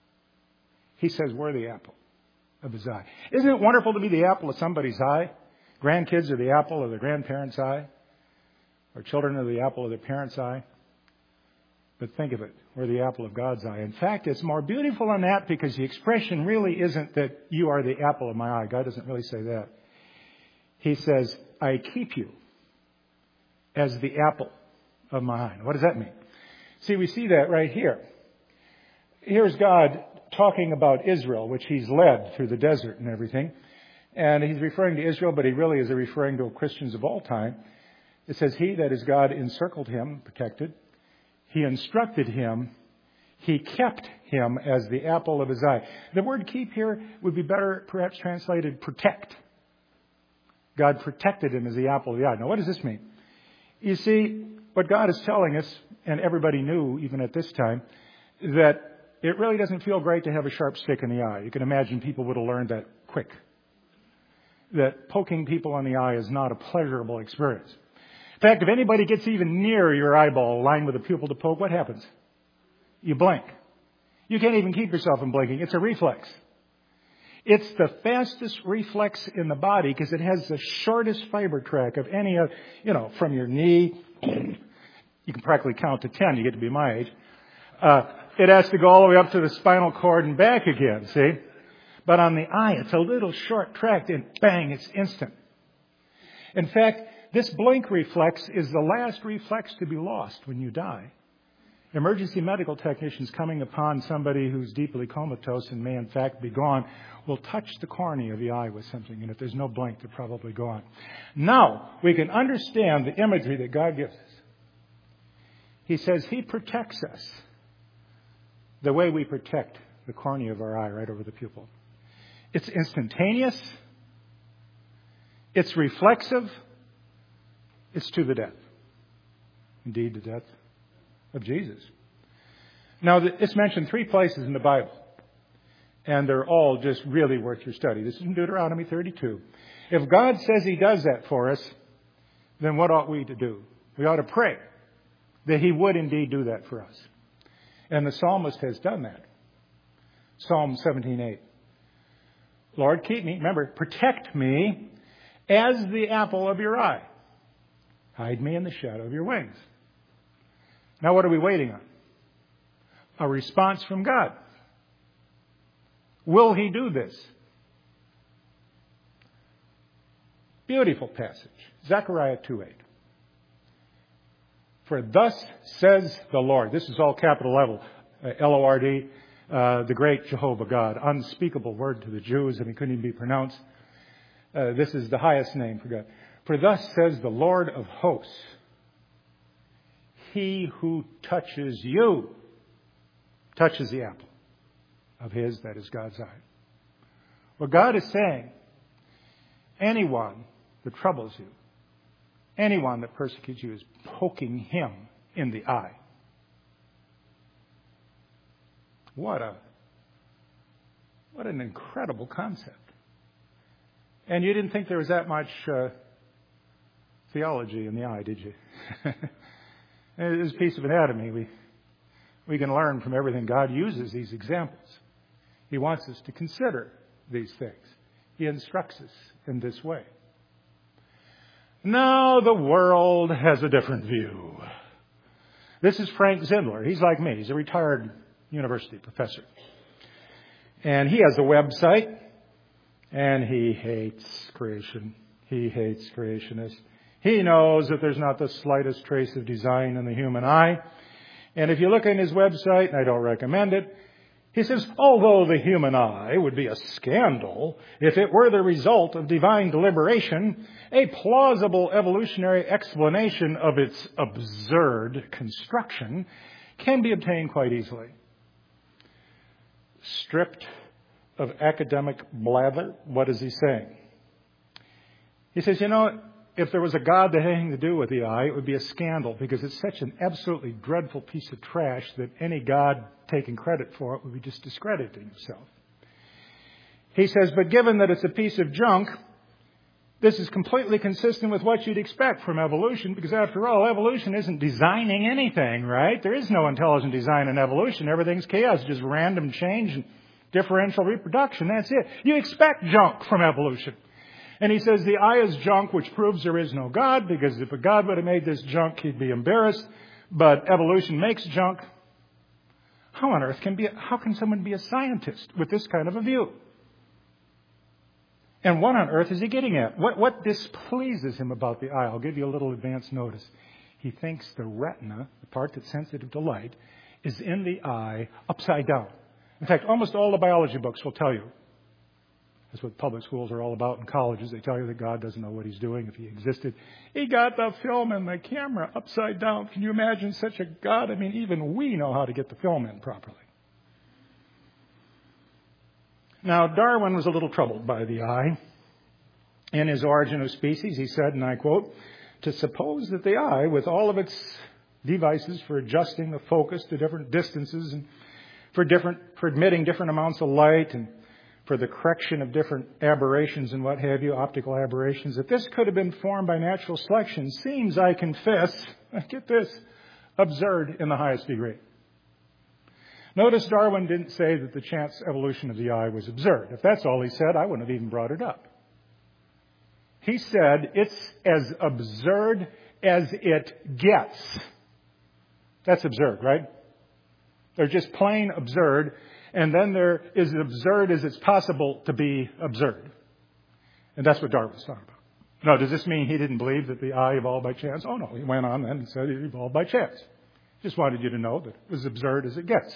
He says we're the apple of his eye. Isn't it wonderful to be the apple of somebody's eye? Grandkids are the apple of their grandparents' eye. Or children are the apple of their parents' eye. But think of it, we're the apple of God's eye. In fact, it's more beautiful than that because the expression really isn't that you are the apple of my eye. God doesn't really say that. He says, I keep you as the apple of my eye. What does that mean? See, we see that right here. Here's God talking about Israel, which he's led through the desert and everything. And he's referring to Israel, but he really is referring to Christians of all time. It says, he, that is God, encircled him, protected. He instructed him. He kept him as the apple of his eye. The word keep here would be better perhaps translated protect. God protected him as the apple of the eye. Now, what does this mean? You see, what God is telling us, and everybody knew even at this time, that it really doesn't feel great to have a sharp stick in the eye. You can imagine people would have learned that quick. That poking people in the eye is not a pleasurable experience. In fact, if anybody gets even near your eyeball, lined with a pupil to poke, what happens? You blink. You can't even keep yourself from blinking. It's a reflex. It's the fastest reflex in the body because it has the shortest fiber track of any of, you know, from your knee. You can practically count to ten. You get to be my age. Uh, it has to go all the way up to the spinal cord and back again, see? But on the eye, it's a little short track and bang, it's instant. In fact, this blink reflex is the last reflex to be lost when you die. Emergency medical technicians coming upon somebody who's deeply comatose and may in fact be gone will touch the cornea of the eye with something, and if there's no blink, they're probably gone. Now, we can understand the imagery that God gives us. He says he protects us the way we protect the cornea of our eye right over the pupil. It's instantaneous. It's reflexive. It's to the death. Indeed, the death of Jesus. Now, it's mentioned three places in the Bible, and they're all just really worth your study. This is in Deuteronomy thirty-two. If God says he does that for us, then what ought we to do? We ought to pray that he would indeed do that for us. And the psalmist has done that. Psalm seventeen eight. Lord, keep me, remember, protect me as the apple of your eye. Hide me in the shadow of your wings. Now what are we waiting on? A response from God. Will he do this? Beautiful passage. Zechariah two eight. For thus says the Lord. This is all capital level. Uh, L O R D. Uh, the great Jehovah God. Unspeakable word to the Jews, and it couldn't even be pronounced. Uh, this is the highest name for God. For thus says the Lord of hosts. He who touches you touches the apple of his, that is God's eye. What God is saying, anyone that troubles you, anyone that persecutes you is poking him in the eye. What a, what an incredible concept. And you didn't think there was that much uh, theology in the eye, did you? It is a piece of anatomy. We, we can learn from everything. God uses these examples. He wants us to consider these things. He instructs us in this way. Now the world has a different view. This is Frank Zindler. He's like me. He's a retired university professor. And he has a website, and he hates creation. He hates creationists. He knows that there's not the slightest trace of design in the human eye. And if you look in his website, and I don't recommend it, he says, although the human eye would be a scandal if it were the result of divine deliberation, a plausible evolutionary explanation of its absurd construction can be obtained quite easily. Stripped of academic blather, what is he saying? He says, you know, if there was a God that had anything to do with the eye, it would be a scandal because it's such an absolutely dreadful piece of trash that any God taking credit for it would be just discrediting himself. He says, but given that it's a piece of junk, this is completely consistent with what you'd expect from evolution because after all, evolution isn't designing anything, right? There is no intelligent design in evolution. Everything's chaos, just random change and differential reproduction. That's it. You expect junk from evolution. And he says the eye is junk, which proves there is no God, because if a God would have made this junk, he'd be embarrassed. but evolution makes junk. How on earth can be, how can someone be a scientist with this kind of a view? And what on earth is he getting at? What, what displeases him about the eye? I'll give you a little advance notice. He thinks the retina, the part that's sensitive to light, is in the eye upside down. In fact, almost all the biology books will tell you. That's what public schools are all about in colleges. They tell you that God doesn't know what he's doing if he existed. He got the film and the camera upside down. Can you imagine such a God? I mean, even we know how to get the film in properly. Now, Darwin was a little troubled by the eye. In his Origin of Species, he said, and I quote, "To suppose that the eye, with all of its devices for adjusting the focus to different distances and for different, for admitting different amounts of light and for the correction of different aberrations and what have you, optical aberrations, that this could have been formed by natural selection seems, I confess," get this, "absurd in the highest degree." Notice Darwin didn't say that the chance evolution of the eye was absurd. If that's all he said, I wouldn't have even brought it up. He said it's as absurd as it gets. That's absurd, right? They're just plain absurd. And then there is as absurd as it's possible to be absurd. And that's what Darwin's talking about. Now, does this mean he didn't believe that the eye evolved by chance? Oh, no. He went on then and said it evolved by chance. Just wanted you to know that it was as absurd as it gets.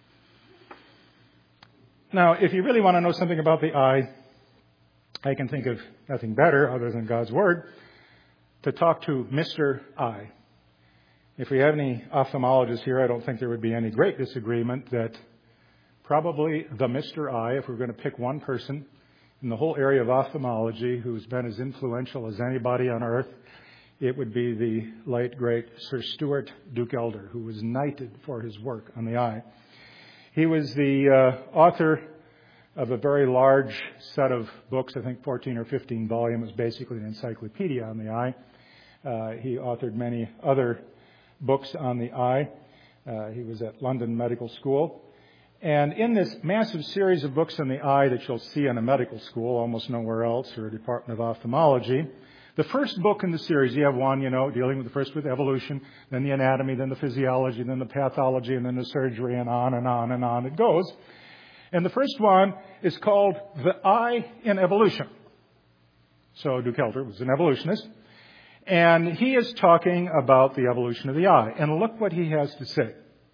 Now, if you really want to know something about the eye, I can think of nothing better other than God's Word to talk to Mister Eye. If we have any ophthalmologists here, I don't think there would be any great disagreement that probably the Mister Eye, if we're going to pick one person in the whole area of ophthalmology who's been as influential as anybody on earth, it would be the late, great Sir Stuart Duke-Elder, who was knighted for his work on the eye. He was the uh, author of a very large set of books, I think fourteen or fifteen volumes, basically an encyclopedia on the eye. Uh, he authored many other books on the eye. Uh, he was at London Medical School. And in this massive series of books on the eye that you'll see in a medical school, almost nowhere else, or a department of ophthalmology, the first book in the series, you have one, you know, dealing with the first with evolution, then the anatomy, then the physiology, then the pathology, and then the surgery, and on and on and on it goes. And the first one is called The Eye in Evolution. So Duke-Elder was an evolutionist. And he is talking about the evolution of the eye. And look what he has to say.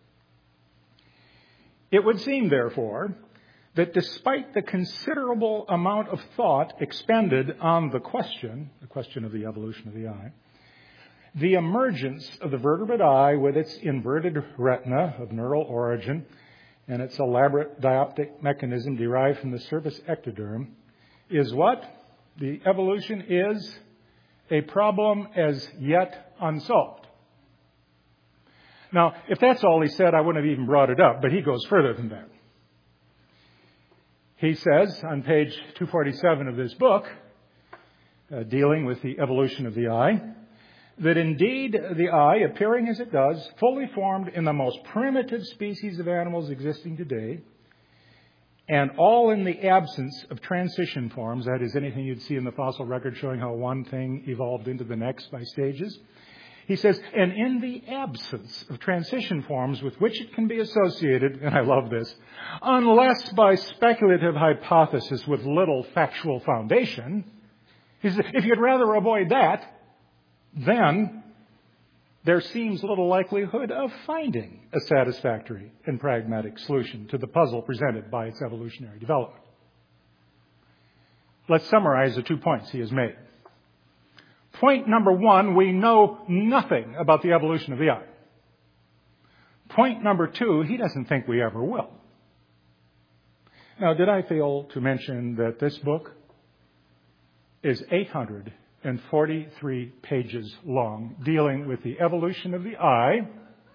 It would seem, therefore, that despite the considerable amount of thought expended on the question, the question of the evolution of the eye, the emergence of the vertebrate eye with its inverted retina of neural origin and its elaborate dioptic mechanism derived from the surface ectoderm is what? The evolution is a problem as yet unsolved. Now, if that's all he said, I wouldn't have even brought it up, but he goes further than that. He says on page two forty-seven of this book, uh, dealing with the evolution of the eye, that indeed the eye, appearing as it does, fully formed in the most primitive species of animals existing today, and all in the absence of transition forms, that is, anything you'd see in the fossil record showing how one thing evolved into the next by stages. He says, and in the absence of transition forms with which it can be associated, and I love this, unless by speculative hypothesis with little factual foundation, he says, if you'd rather avoid that, then there seems little likelihood of finding a satisfactory and pragmatic solution to the puzzle presented by its evolutionary development. Let's summarize the two points he has made. Point number one, we know nothing about the evolution of the eye. Point number two, he doesn't think we ever will. Now, did I fail to mention that this book is eight hundred forty-three pages long, dealing with the evolution of the eye?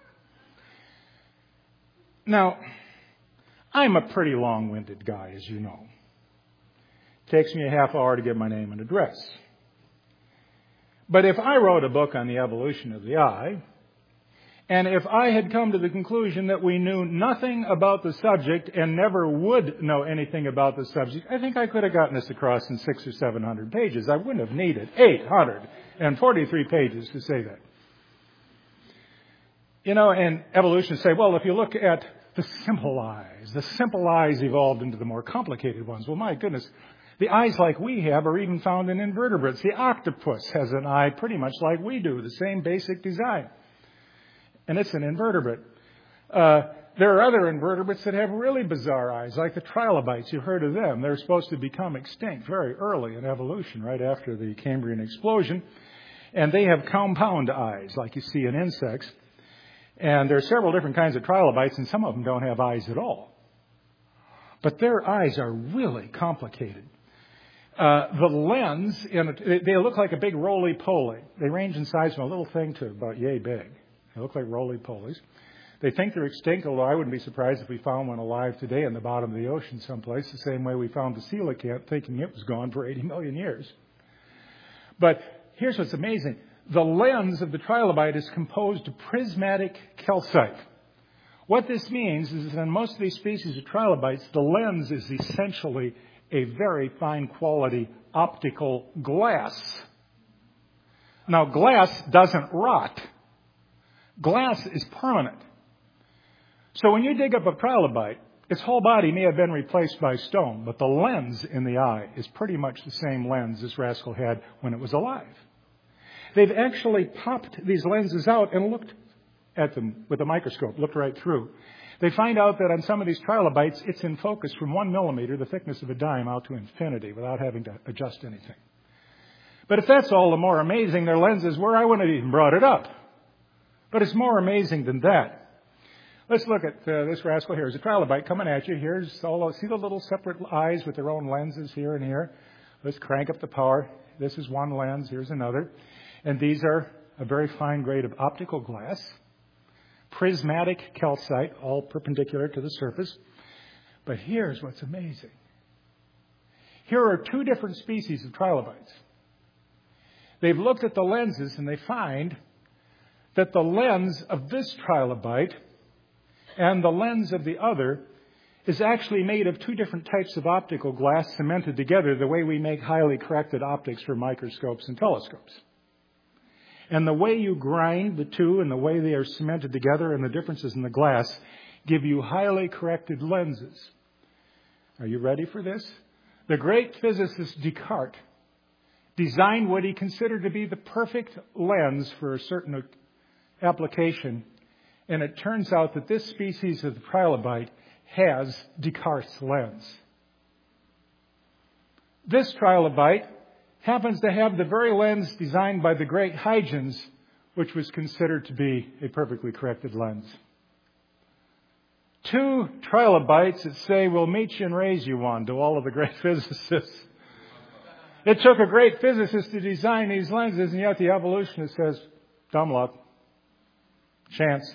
Now, I'm a pretty long-winded guy, as you know. It takes me a half hour to give my name and address. But if I wrote a book on the evolution of the eye, and if I had come to the conclusion that we knew nothing about the subject and never would know anything about the subject, I think I could have gotten this across in six or seven hundred pages. I wouldn't have needed eight hundred forty-three pages to say that. You know, and evolutionists say, well, if you look at the simple eyes, the simple eyes evolved into the more complicated ones. Well, my goodness, the eyes like we have are even found in invertebrates. The octopus has an eye pretty much like we do, the same basic design. And it's an invertebrate. Uh, there are other invertebrates that have really bizarre eyes, like the trilobites. You've heard of them. They're supposed to become extinct very early in evolution, right after the Cambrian explosion. And they have compound eyes, like you see in insects. And there are several different kinds of trilobites, and some of them don't have eyes at all. But their eyes are really complicated. Uh, the lens, in a, they look like a big roly-poly. They range in size from a little thing to about yay big. They look like roly-polies. They think they're extinct, although I wouldn't be surprised if we found one alive today in the bottom of the ocean someplace, the same way we found the coelacanth, thinking it was gone for eighty million years. But here's what's amazing. The lens of the trilobite is composed of prismatic calcite. What this means is that in most of these species of trilobites, the lens is essentially a very fine quality optical glass. Now, glass doesn't rot. Glass is permanent. So when you dig up a trilobite, its whole body may have been replaced by stone, but the lens in the eye is pretty much the same lens this rascal had when it was alive. They've actually popped these lenses out and looked at them with a microscope, looked right through. They find out that on some of these trilobites, it's in focus from one millimeter, the thickness of a dime, out to infinity without having to adjust anything. But if that's all the more amazing, their lenses were, I wouldn't have even brought it up. But it's more amazing than that. Let's look at uh, this rascal here. Here's a trilobite coming at you. Here's all, see the little separate eyes with their own lenses here and here? Let's crank up the power. This is one lens. Here's another. And these are a very fine grade of optical glass. Prismatic calcite, all perpendicular to the surface. But here's what's amazing. Here are two different species of trilobites. They've looked at the lenses and they find that the lens of this trilobite and the lens of the other is actually made of two different types of optical glass cemented together the way we make highly corrected optics for microscopes and telescopes. And the way you grind the two and the way they are cemented together and the differences in the glass give you highly corrected lenses. Are you ready for this? The great physicist Descartes designed what he considered to be the perfect lens for a certain application. And it turns out that this species of the trilobite has Descartes' lens. This trilobite happens to have the very lens designed by the great Huygens, which was considered to be a perfectly corrected lens. Two trilobites that say, we'll meet you and raise you one, to all of the great physicists. It took a great physicist to design these lenses, and yet the evolutionist says, dumb luck, chance.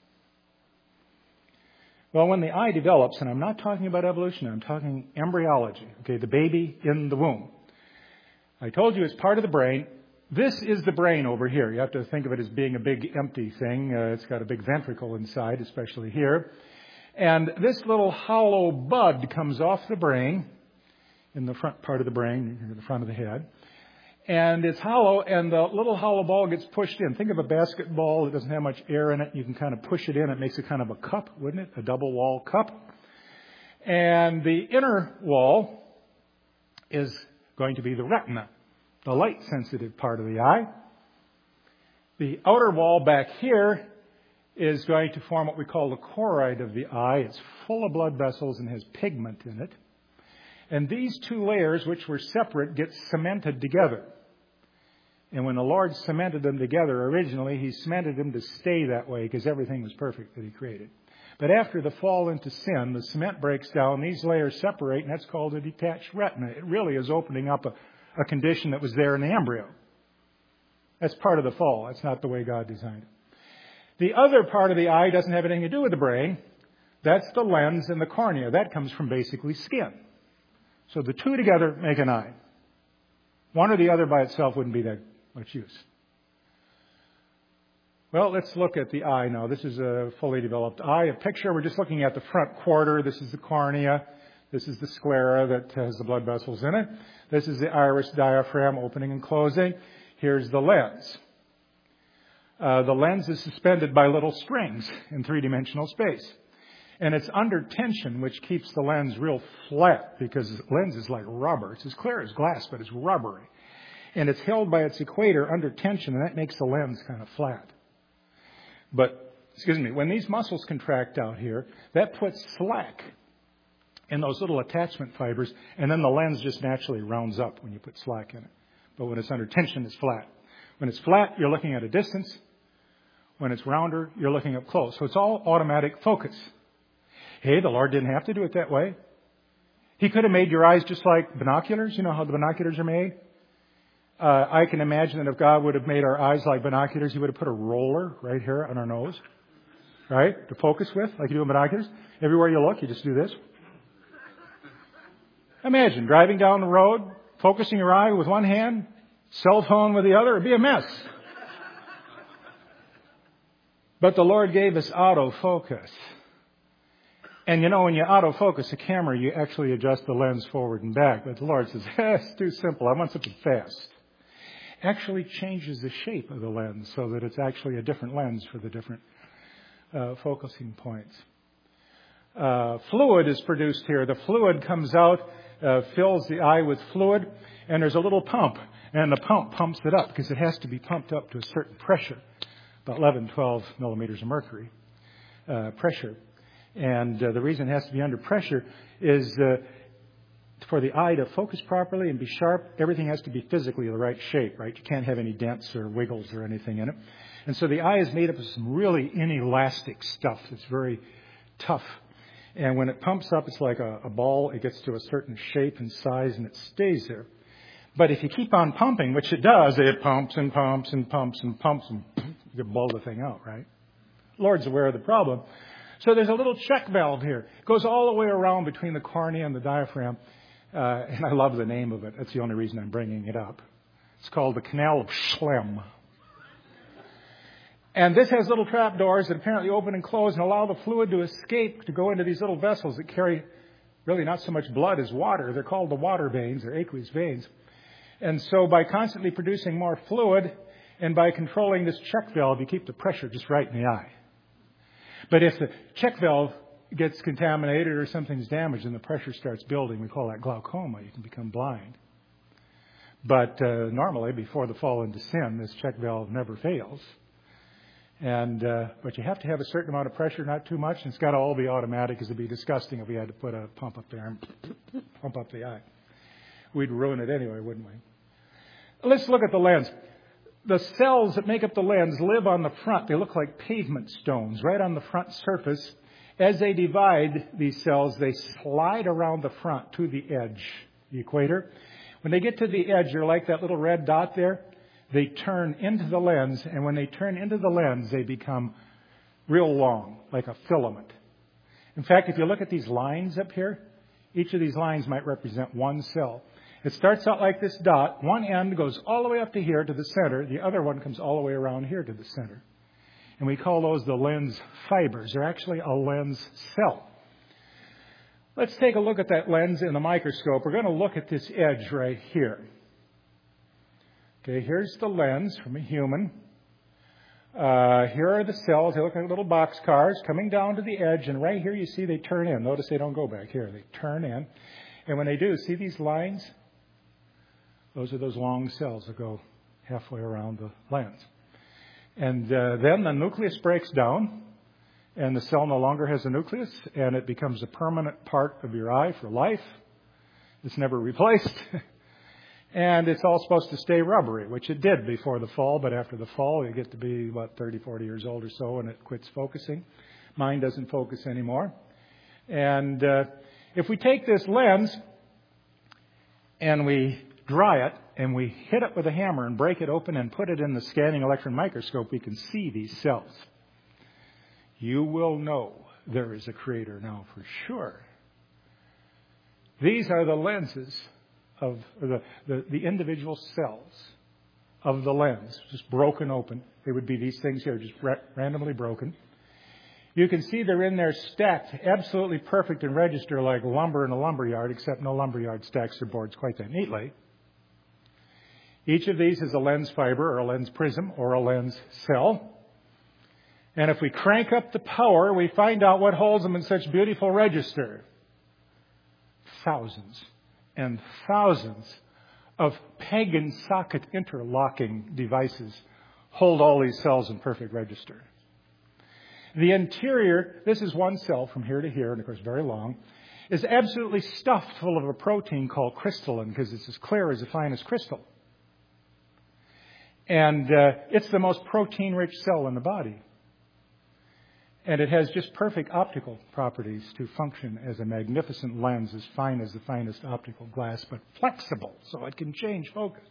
Well, when the eye develops, and I'm not talking about evolution, I'm talking embryology, okay, the baby in the womb. I told you it's part of the brain. This is the brain over here. You have to think of it as being a big empty thing. Uh, it's got a big ventricle inside, especially here. And this little hollow bud comes off the brain, in the front part of the brain, in the front of the head. And it's hollow, and the little hollow ball gets pushed in. Think of a basketball that doesn't have much air in it. You can kind of push it in. It makes it kind of a cup, wouldn't it? A double wall cup. And the inner wall is going to be the retina, the light-sensitive part of the eye. The outer wall back here is going to form what we call the choroid of the eye. It's full of blood vessels and has pigment in it. And these two layers, which were separate, get cemented together. And when the Lord cemented them together originally, He cemented them to stay that way because everything was perfect that He created. But after the fall into sin, the cement breaks down, these layers separate, and that's called a detached retina. It really is opening up a, a condition that was there in the embryo. That's part of the fall. That's not the way God designed it. The other part of the eye doesn't have anything to do with the brain. That's the lens and the cornea. That comes from basically skin. So the two together make an eye. One or the other by itself wouldn't be that much use. Well, let's look at the eye now. This is a fully developed eye. A picture, we're just looking at the front quarter. This is the cornea. This is the sclera that has the blood vessels in it. This is the iris diaphragm opening and closing. Here's the lens. Uh, the lens is suspended by little strings in three-dimensional space. And it's under tension, which keeps the lens real flat, because the lens is like rubber. It's as clear as glass, but it's rubbery. And it's held by its equator under tension, and that makes the lens kind of flat. But, excuse me, when these muscles contract out here, that puts slack in those little attachment fibers, and then the lens just naturally rounds up when you put slack in it. But when it's under tension, it's flat. When it's flat, you're looking at a distance. When it's rounder, you're looking up close. So it's all automatic focus. Hey, the Lord didn't have to do it that way. He could have made your eyes just like binoculars. You know how the binoculars are made? Uh, I can imagine that if God would have made our eyes like binoculars, He would have put a roller right here on our nose, right, to focus with, like you do in binoculars. Everywhere you look, you just do this. Imagine driving down the road, focusing your eye with one hand, cell phone with the other. It'd be a mess. But the Lord gave us autofocus. And you know, when you autofocus a camera, you actually adjust the lens forward and back. But the Lord says, eh, it's too simple. I want something fast. Actually changes the shape of the lens so that it's actually a different lens for the different uh, focusing points. Uh, fluid is produced here. The fluid comes out, uh, fills the eye with fluid, and there's a little pump. And the pump pumps it up because it has to be pumped up to a certain pressure, about eleven, twelve millimeters of mercury uh, pressure. And uh, the reason it has to be under pressure is uh, for the eye to focus properly and be sharp, everything has to be physically the right shape, right? You can't have any dents or wiggles or anything in it. And so the eye is made up of some really inelastic stuff that's very tough. And when it pumps up, it's like a, a ball. It gets to a certain shape and size, and it stays there. But if you keep on pumping, which it does, it pumps and pumps and pumps and pumps, and you can blow the thing out, right? Lord's aware of the problem. So there's a little check valve here. It goes all the way around between the cornea and the diaphragm. Uh, and I love the name of it. That's the only reason I'm bringing it up. It's called the Canal of Schlemm. And this has little trap doors that apparently open and close and allow the fluid to escape to go into these little vessels that carry really not so much blood as water. They're called the water veins, or aqueous veins. And so by constantly producing more fluid and by controlling this check valve, you keep the pressure just right in the eye. But if the check valve gets contaminated or something's damaged and the pressure starts building, we call that glaucoma. You can become blind. But uh, normally, before the fall into sin, this check valve never fails. And uh, but you have to have a certain amount of pressure, not too much, and it's got to all be automatic, because it'd be disgusting if we had to put a pump up there and pump up the eye. We'd ruin it anyway, wouldn't we? Let's look at the lens. The cells that make up the lens live on the front. They look like pavement stones right on the front surface. As they divide these cells, they slide around the front to the edge, the equator. When they get to the edge, they're like that little red dot there. They turn into the lens, and when they turn into the lens, they become real long, like a filament. In fact, if you look at these lines up here, each of these lines might represent one cell. It starts out like this dot. One end goes all the way up to here to the center. The other one comes all the way around here to the center. And we call those the lens fibers. They're actually a lens cell. Let's take a look at that lens in the microscope. We're going to look at this edge right here. Okay, here's the lens from a human. Uh, here are the cells. They look like little box cars coming down to the edge. And right here you see they turn in. Notice they don't go back here. They turn in. And when they do, see these lines? Those are those long cells that go halfway around the lens. And uh, then the nucleus breaks down, and the cell no longer has a nucleus, and it becomes a permanent part of your eye for life. It's never replaced. And it's all supposed to stay rubbery, which it did before the fall, but after the fall, you get to be, what, thirty, forty years old or so, and it quits focusing. Mine doesn't focus anymore. And uh, if we take this lens and we dry it, and we hit it with a hammer and break it open and put it in the scanning electron microscope, we can see these cells. You will know there is a creator now for sure. These are the lenses of the, the, the individual cells of the lens, just broken open. They would be these things here, just ra- randomly broken. You can see they're in there stacked, absolutely perfect and register like lumber in a lumber yard, except no lumber yard stacks their boards quite that neatly. Each of these is a lens fiber or a lens prism or a lens cell. And if we crank up the power, we find out what holds them in such beautiful register. Thousands and thousands of pagan socket interlocking devices hold all these cells in perfect register. The interior, this is one cell from here to here, and of course very long, is absolutely stuffed full of a protein called crystalline because it's as clear as the finest crystal. And uh, it's the most protein-rich cell in the body. And it has just perfect optical properties to function as a magnificent lens, as fine as the finest optical glass, but flexible, so it can change focus.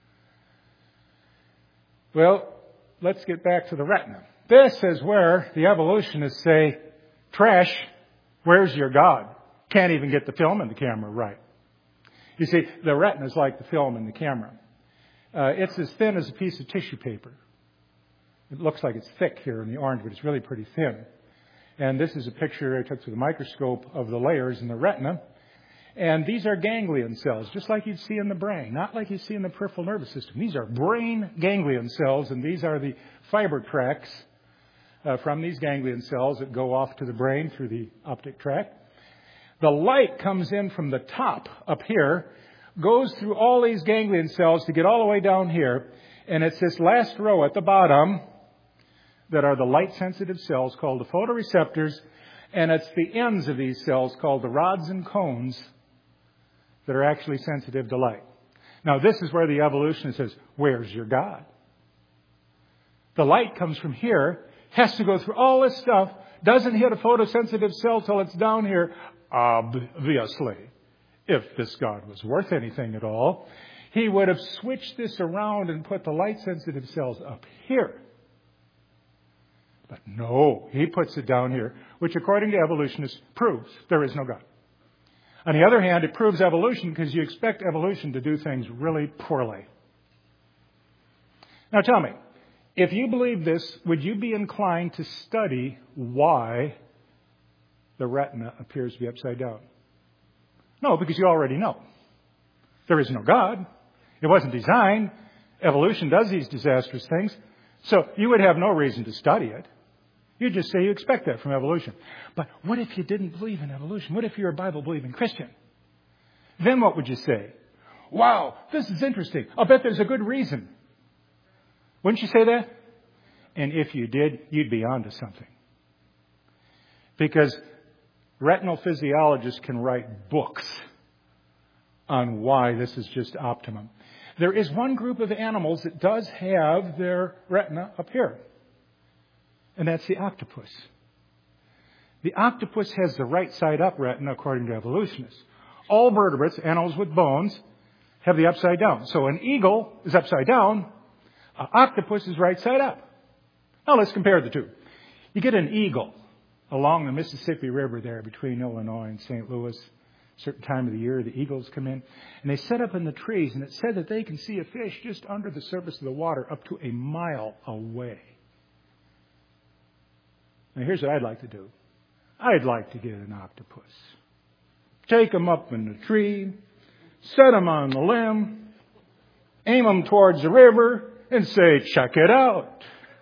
Well, let's get back to the retina. This is where the evolutionists say, trash, where's your God? Can't even get the film in the camera right. You see, the retina is like the film in the camera. Uh, it's as thin as a piece of tissue paper. It looks like it's thick here in the orange, but it's really pretty thin. And this is a picture I took through the microscope of the layers in the retina. And these are ganglion cells, just like you'd see in the brain, not like you see in the peripheral nervous system. These are brain ganglion cells, and these are the fiber tracts uh, from these ganglion cells that go off to the brain through the optic tract. The light comes in from the top up here, goes through all these ganglion cells to get all the way down here, and it's this last row at the bottom that are the light-sensitive cells called the photoreceptors, and it's the ends of these cells called the rods and cones that are actually sensitive to light. Now, this is where the evolutionist says, where's your God? The light comes from here, has to go through all this stuff, doesn't hit a photosensitive cell till it's down here, obviously. If this God was worth anything at all, he would have switched this around and put the light-sensitive cells up here. But no, he puts it down here, which according to evolutionists proves there is no God. On the other hand, it proves evolution because you expect evolution to do things really poorly. Now tell me, if you believe this, would you be inclined to study why the retina appears to be upside down? No, because you already know. There is no God. It wasn't designed. Evolution does these disastrous things. So you would have no reason to study it. You'd just say you expect that from evolution. But what if you didn't believe in evolution? What if you're a Bible-believing Christian? Then what would you say? Wow, this is interesting. I'll bet there's a good reason. Wouldn't you say that? And if you did, you'd be onto something. Because retinal physiologists can write books on why this is just optimum. There is one group of animals that does have their retina up here. And that's the octopus. The octopus has the right side up retina according to evolutionists. All vertebrates, animals with bones, have the upside down. So an eagle is upside down. An octopus is right side up. Now let's compare the two. You get an eagle along the Mississippi River there between Illinois and Saint Louis. Certain time of the year, the eagles come in, and they set up in the trees, and it said that they can see a fish just under the surface of the water up to a mile away. Now, here's what I'd like to do. I'd like to get an octopus. Take them up in the tree, set them on the limb, aim them towards the river, and say, check it out.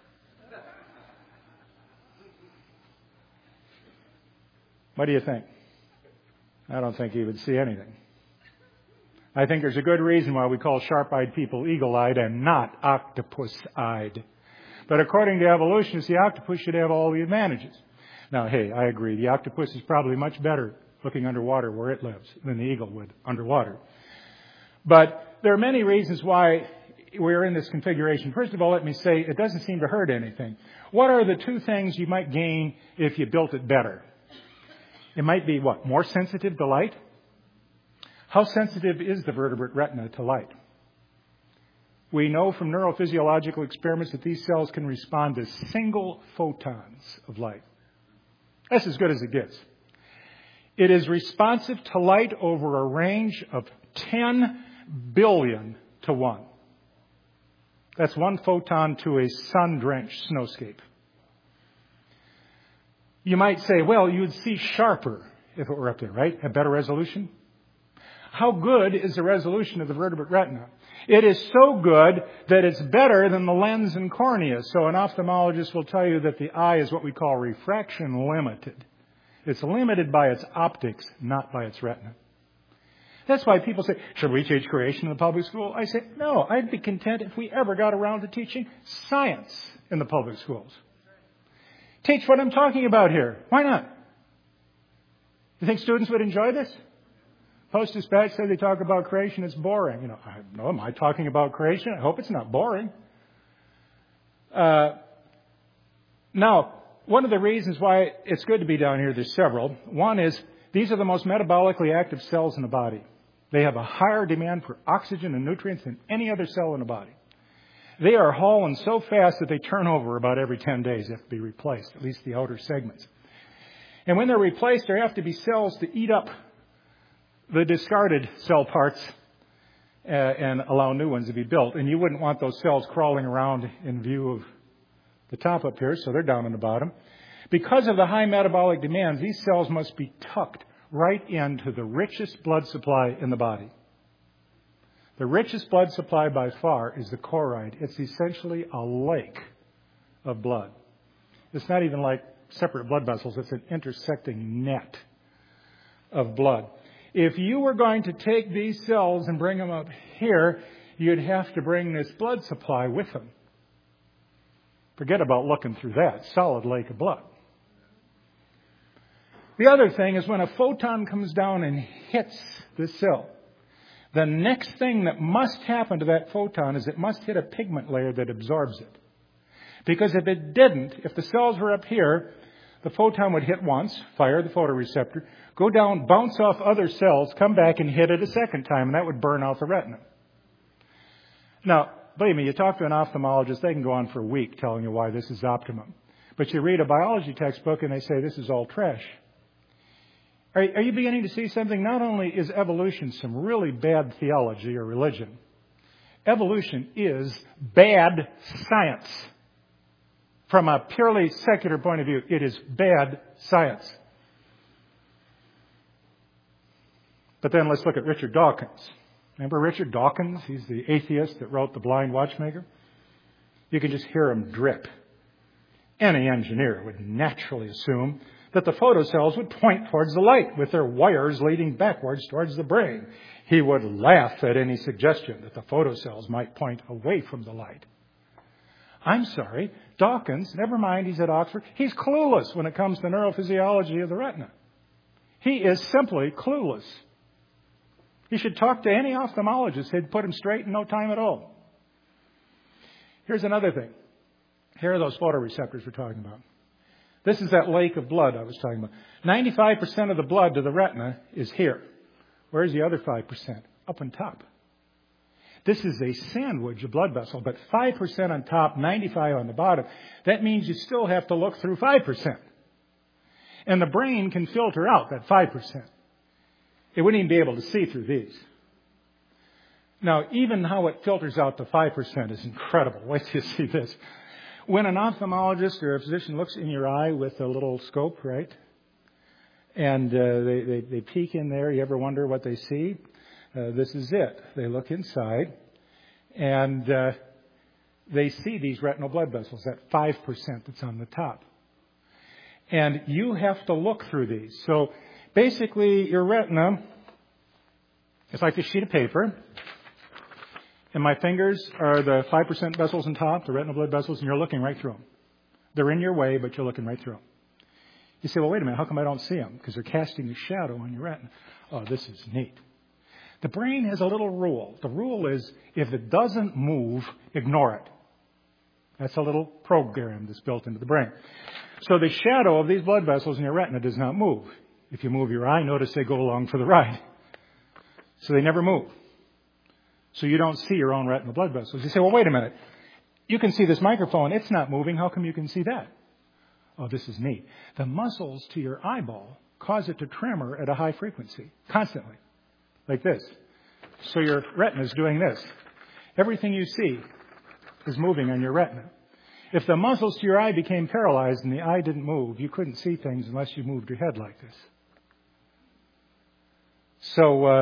What do you think? I don't think he would see anything. I think there's a good reason why we call sharp-eyed people eagle-eyed and not octopus-eyed. But according to evolutionists, the octopus should have all the advantages. Now, hey, I agree. The octopus is probably much better looking underwater where it lives than the eagle would underwater. But there are many reasons why we're in this configuration. First of all, let me say it doesn't seem to hurt anything. What are the two things you might gain if you built it better? It might be, what, more sensitive to light? How sensitive is the vertebrate retina to light? We know from neurophysiological experiments that these cells can respond to single photons of light. That's as good as it gets. It is responsive to light over a range of ten billion to one. That's one photon to a sun-drenched snowscape. You might say, well, you'd see sharper if it were up there, right? Have better resolution? How good is the resolution of the vertebrate retina? It is so good that it's better than the lens and cornea. So an ophthalmologist will tell you that the eye is what we call refraction limited. It's limited by its optics, not by its retina. That's why people say, should we teach creation in the public school? I say, no, I'd be content if we ever got around to teaching science in the public schools. Teach what I'm talking about here. Why not? You think students would enjoy this? Post-Dispatch said they talk about creation, it's boring. You know, I don't know, am I talking about creation? I hope it's not boring. Uh, now, one of the reasons why it's good to be down here, there's several. One is these are the most metabolically active cells in the body. They have a higher demand for oxygen and nutrients than any other cell in the body. They are hauling so fast that they turn over about every ten days. They have to be replaced, at least the outer segments. And when they're replaced, there have to be cells to eat up the discarded cell parts uh, and allow new ones to be built. And you wouldn't want those cells crawling around in view of the top up here, so they're down on the bottom. Because of the high metabolic demands, these cells must be tucked right into the richest blood supply in the body. The richest blood supply by far is the choroid. It's essentially a lake of blood. It's not even like separate blood vessels. It's an intersecting net of blood. If you were going to take these cells and bring them up here, you'd have to bring this blood supply with them. Forget about looking through that solid lake of blood. The other thing is when a photon comes down and hits the cell, the next thing that must happen to that photon is it must hit a pigment layer that absorbs it. Because if it didn't, if the cells were up here, the photon would hit once, fire the photoreceptor, go down, bounce off other cells, come back and hit it a second time, and that would burn out the retina. Now, believe me, you talk to an ophthalmologist, they can go on for a week telling you why this is optimum. But you read a biology textbook and they say this is all trash. Are, are you beginning to see something? Not only is evolution some really bad theology or religion, evolution is bad science. From a purely secular point of view, it is bad science. But then let's look at Richard Dawkins. Remember Richard Dawkins? He's the atheist that wrote The Blind Watchmaker. You can just hear him drip. Any engineer would naturally assume that the photocells would point towards the light with their wires leading backwards towards the brain. He would laugh at any suggestion that the photocells might point away from the light. I'm sorry, Dawkins, never mind he's at Oxford, he's clueless when it comes to neurophysiology of the retina. He is simply clueless. He should talk to any ophthalmologist. He'd put him straight in no time at all. Here's another thing. Here are those photoreceptors we're talking about. This is that lake of blood I was talking about. ninety-five percent of the blood to the retina is here. Where's the other five percent? Up on top. This is a sandwich of blood vessel, but five percent on top, ninety-five on the bottom. That means you still have to look through five percent. And the brain can filter out that five percent. It wouldn't even be able to see through these. Now, even how it filters out the five percent is incredible. Wait till you see this. When an ophthalmologist or a physician looks in your eye with a little scope, right, and uh, they, they, they peek in there, you ever wonder what they see? Uh, this is it. They look inside, and uh, they see these retinal blood vessels, that five percent that's on the top. And you have to look through these. So basically, your retina is like a sheet of paper. And my fingers are the five percent vessels on top, the retinal blood vessels, and you're looking right through them. They're in your way, but you're looking right through them. You say, well, wait a minute, how come I don't see them? Because they're casting a shadow on your retina. Oh, this is neat. The brain has a little rule. The rule is, if it doesn't move, ignore it. That's a little program that's built into the brain. So the shadow of these blood vessels in your retina does not move. If you move your eye, notice they go along for the ride. So they never move. So you don't see your own retinal blood vessels. You say, well, wait a minute. You can see this microphone. It's not moving. How come you can see that? Oh, this is neat. The muscles to your eyeball cause it to tremor at a high frequency, constantly, like this. So your retina is doing this. Everything you see is moving on your retina. If the muscles to your eye became paralyzed and the eye didn't move, you couldn't see things unless you moved your head like this. So uh,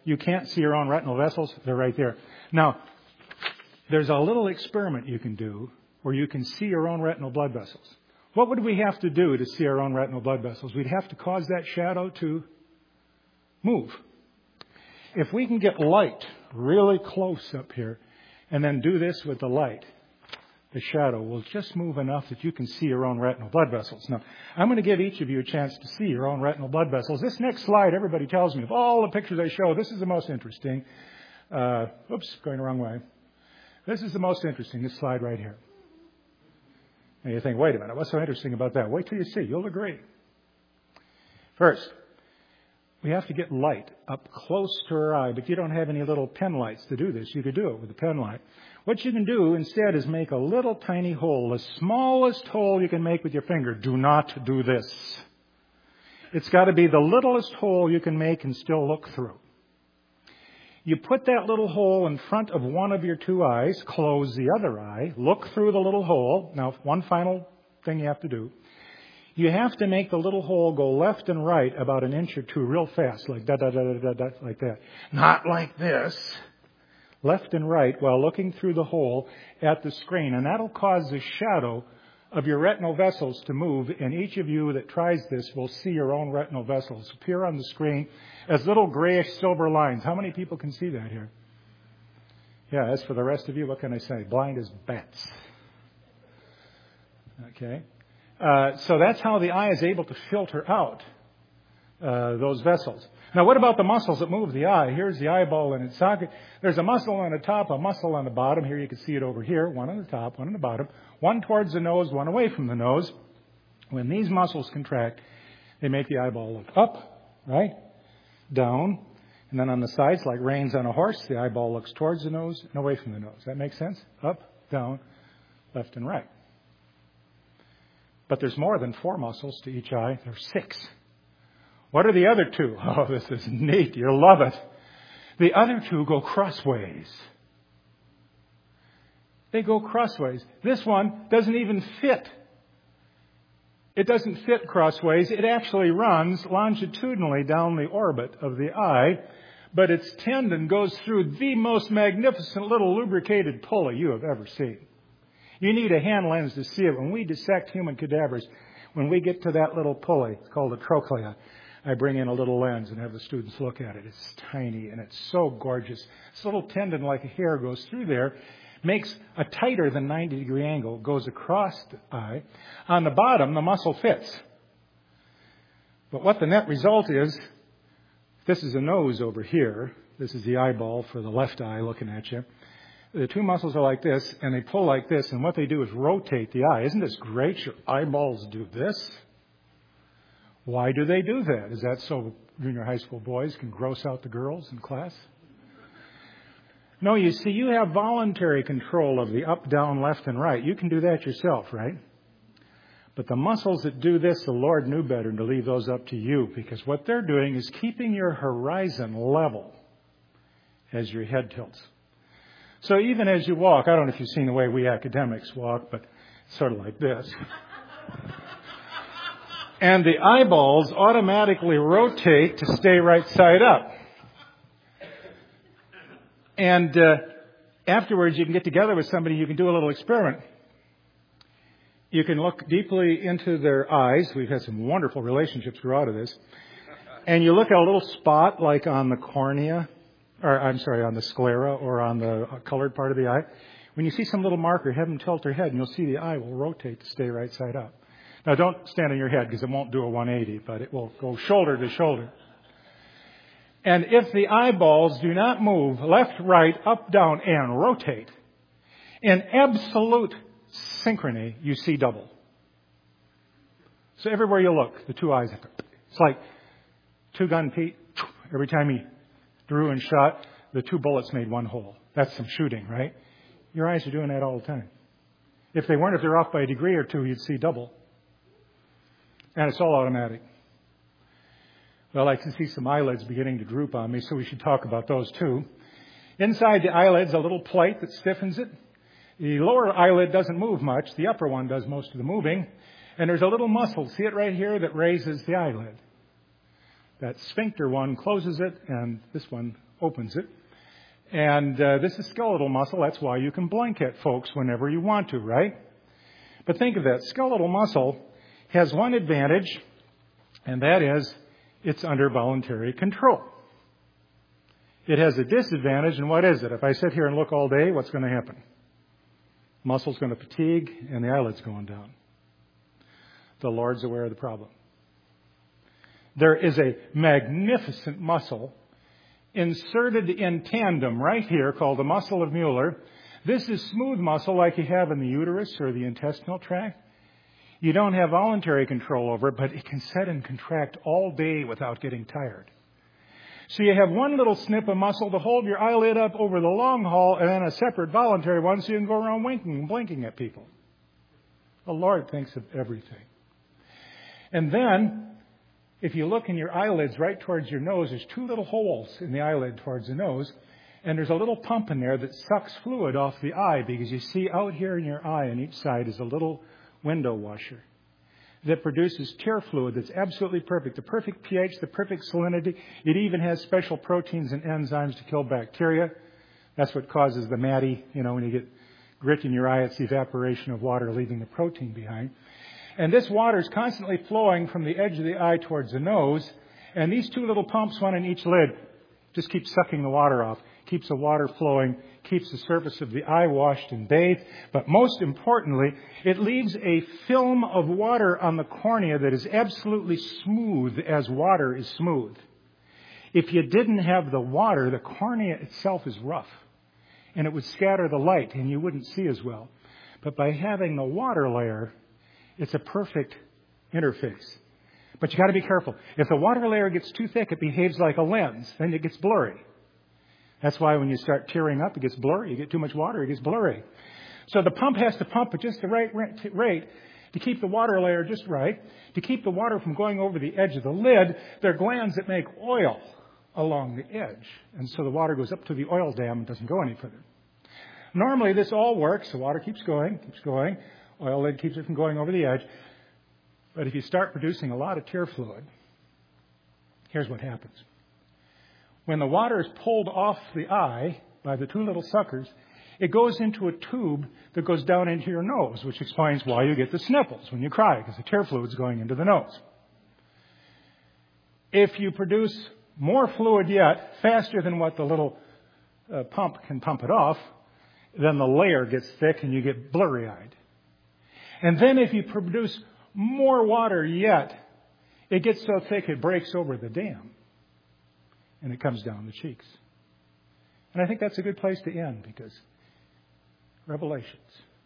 You can't see your own retinal vessels. They're right there. Now, there's a little experiment you can do where you can see your own retinal blood vessels. What would we have to do to see our own retinal blood vessels? We'd have to cause that shadow to move. If we can get light really close up here and then do this with the light, the shadow will just move enough that you can see your own retinal blood vessels. Now, I'm going to give each of you a chance to see your own retinal blood vessels. This next slide, everybody tells me, of all the pictures I show, this is the most interesting. Uh, oops, going the wrong way. This is the most interesting, this slide right here. And you think, wait a minute, what's so interesting about that? Wait till you see. You'll agree. First, we have to get light up close to our eye, but you don't have any little pen lights to do this. You could do it with a pen light. What you can do instead is make a little tiny hole, the smallest hole you can make with your finger. Do not do this. It's got to be the littlest hole you can make and still look through. You put that little hole in front of one of your two eyes, close the other eye, look through the little hole. Now, one final thing you have to do. You have to make the little hole go left and right about an inch or two real fast, like da da da da da da, like that. Not like this. Left and right while looking through the hole at the screen. And that'll cause the shadow of your retinal vessels to move. And each of you that tries this will see your own retinal vessels appear on the screen as little grayish silver lines. How many people can see that here? Yeah, as for the rest of you, what can I say? Blind as bats. Okay. Uh, so that's how the eye is able to filter out uh, those vessels. Now, what about the muscles that move the eye? Here's the eyeball in its socket. There's a muscle on the top, a muscle on the bottom. Here you can see it over here. One on the top, one on the bottom. One towards the nose, one away from the nose. When these muscles contract, they make the eyeball look up, right? Down. And then on the sides, like reins on a horse, the eyeball looks towards the nose and away from the nose. That makes sense? Up, down, left, and right. But there's more than four muscles to each eye. There's six. What are the other two? Oh, this is neat. You'll love it. The other two go crossways. They go crossways. This one doesn't even fit. It doesn't fit crossways. It actually runs longitudinally down the orbit of the eye, but its tendon goes through the most magnificent little lubricated pulley you have ever seen. You need a hand lens to see it. When we dissect human cadavers, when we get to that little pulley, it's called a trochlea, I bring in a little lens and have the students look at it. It's tiny and it's so gorgeous. This little tendon like a hair goes through there, makes a tighter than ninety degree angle, goes across the eye. On the bottom, the muscle fits. But what the net result is, this is a nose over here. This is the eyeball for the left eye looking at you. The two muscles are like this, and they pull like this, and what they do is rotate the eye. Isn't this great? Your eyeballs do this. Why do they do that? Is that so junior high school boys can gross out the girls in class? No, you see, you have voluntary control of the up, down, left, and right. You can do that yourself, right? But the muscles that do this, the Lord knew better to leave those up to you, because what they're doing is keeping your horizon level as your head tilts. So even as you walk, I don't know if you've seen the way we academics walk, but it's sort of like this. And the eyeballs automatically rotate to stay right side up. And uh, afterwards, you can get together with somebody, you can do a little experiment. You can look deeply into their eyes. We've had some wonderful relationships grow out of this. And you look at a little spot like on the cornea, or I'm sorry, on the sclera or on the colored part of the eye. When you see some little marker, have them tilt their head and you'll see the eye will rotate to stay right side up. Now, don't stand on your head because it won't do a one eighty, but it will go shoulder to shoulder. And if the eyeballs do not move left, right, up, down, and rotate, in absolute synchrony, you see double. So everywhere you look, the two eyes, it's like two-gun Pete. Every time he drew and shot, the two bullets made one hole. That's some shooting, right? Your eyes are doing that all the time. If they weren't, if they're off by a degree or two, you'd see double. And it's all automatic. Well, I can see some eyelids beginning to droop on me, so we should talk about those too. Inside the eyelids, a little plate that stiffens it. The lower eyelid doesn't move much. The upper one does most of the moving. And there's a little muscle, see it right here, that raises the eyelid. That sphincter one closes it, and this one opens it. And uh, this is skeletal muscle. That's why you can blink at folks whenever you want to, right? But think of that. Skeletal muscle has one advantage, and that is it's under voluntary control. It has a disadvantage, and what is it? If I sit here and look all day, what's going to happen? Muscle's going to fatigue, and the eyelid's going down. The Lord's aware of the problem. There is a magnificent muscle inserted in tandem right here called the muscle of Mueller. This is smooth muscle like you have in the uterus or the intestinal tract. You don't have voluntary control over it, but it can set and contract all day without getting tired. So you have one little snip of muscle to hold your eyelid up over the long haul, and then a separate voluntary one so you can go around winking and blinking at people. The Lord thinks of everything. And then, if you look in your eyelids right towards your nose, there's two little holes in the eyelid towards the nose, and there's a little pump in there that sucks fluid off the eye, because you see out here in your eye on each side is a little window washer that produces tear fluid that's absolutely perfect. The perfect pH, the perfect salinity. It even has special proteins and enzymes to kill bacteria. That's what causes the matty, you know, when you get grit in your eye, it's the evaporation of water leaving the protein behind. And this water is constantly flowing from the edge of the eye towards the nose. And these two little pumps, one in each lid, just keep sucking the water off. Keeps the water flowing, keeps the surface of the eye washed and bathed. But most importantly, it leaves a film of water on the cornea that is absolutely smooth as water is smooth. If you didn't have the water, the cornea itself is rough. And it would scatter the light and you wouldn't see as well. But by having the water layer, it's a perfect interface. But you got to be careful. If the water layer gets too thick, it behaves like a lens. Then it gets blurry. That's why when you start tearing up, it gets blurry. You get too much water, it gets blurry. So the pump has to pump at just the right rate to keep the water layer just right, to keep the water from going over the edge of the lid. There are glands that make oil along the edge. And so the water goes up to the oil dam and doesn't go any further. Normally, this all works. The water keeps going, keeps going. Oil lid keeps it from going over the edge. But if you start producing a lot of tear fluid, here's what happens. When the water is pulled off the eye by the two little suckers, it goes into a tube that goes down into your nose, which explains why you get the sniffles when you cry, because the tear fluid is going into the nose. If you produce more fluid yet, faster than what the little uh, pump can pump it off, then the layer gets thick and you get blurry-eyed. And then if you produce more water yet, it gets so thick it breaks over the dam. And it comes down the cheeks. And I think that's a good place to end, because Revelations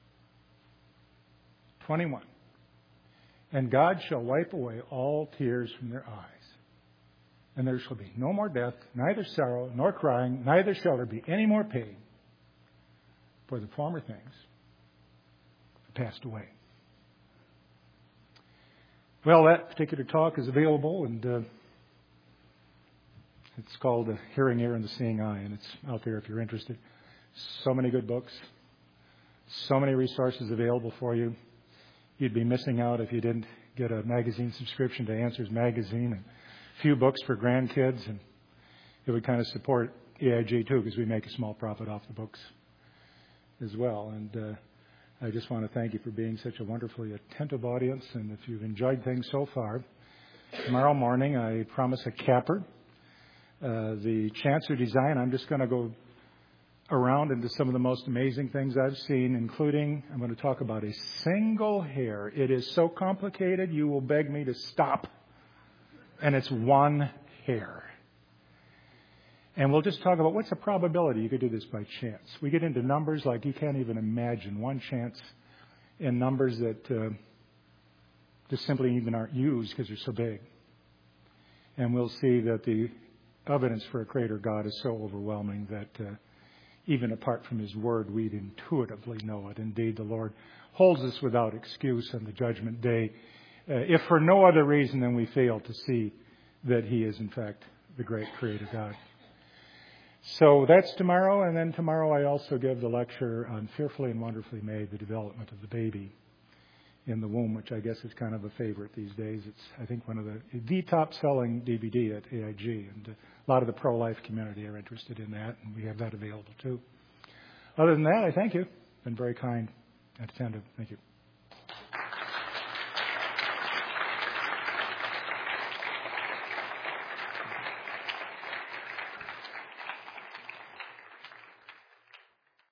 twenty-one. And God shall wipe away all tears from their eyes. And there shall be no more death, neither sorrow, nor crying, neither shall there be any more pain. For the former things have passed away. Well, that particular talk is available, and uh, it's called The Hearing Ear and the Seeing Eye, and it's out there if you're interested. So many good books, so many resources available for you. You'd be missing out if you didn't get a magazine subscription to Answers Magazine, and a few books for grandkids, and it would kind of support E I G too, because we make a small profit off the books as well. And uh, I just want to thank you for being such a wonderfully attentive audience, and if you've enjoyed things so far, tomorrow morning I promise a capper. Uh, the Chancer design, I'm just going to go around into some of the most amazing things I've seen, including, I'm going to talk about a single hair. It is so complicated, you will beg me to stop. And it's one hair. And we'll just talk about what's the probability you could do this by chance. We get into numbers like you can't even imagine. One chance in numbers that uh, just simply even aren't used because they're so big. And we'll see that the evidence for a creator God is so overwhelming that uh, even apart from His Word, we'd intuitively know it. Indeed, the Lord holds us without excuse on the judgment day, uh, if for no other reason than we fail to see that He is, in fact, the great creator God. So that's tomorrow, and then tomorrow I also give the lecture on Fearfully and Wonderfully Made, the development of the baby in the Womb, which I guess is kind of a favorite these days. It's, I think, one of the the top-selling D V D at A I G, and a lot of the pro-life community are interested in that, and we have that available too. Other than that, I thank you. Been very kind and attentive. Thank you.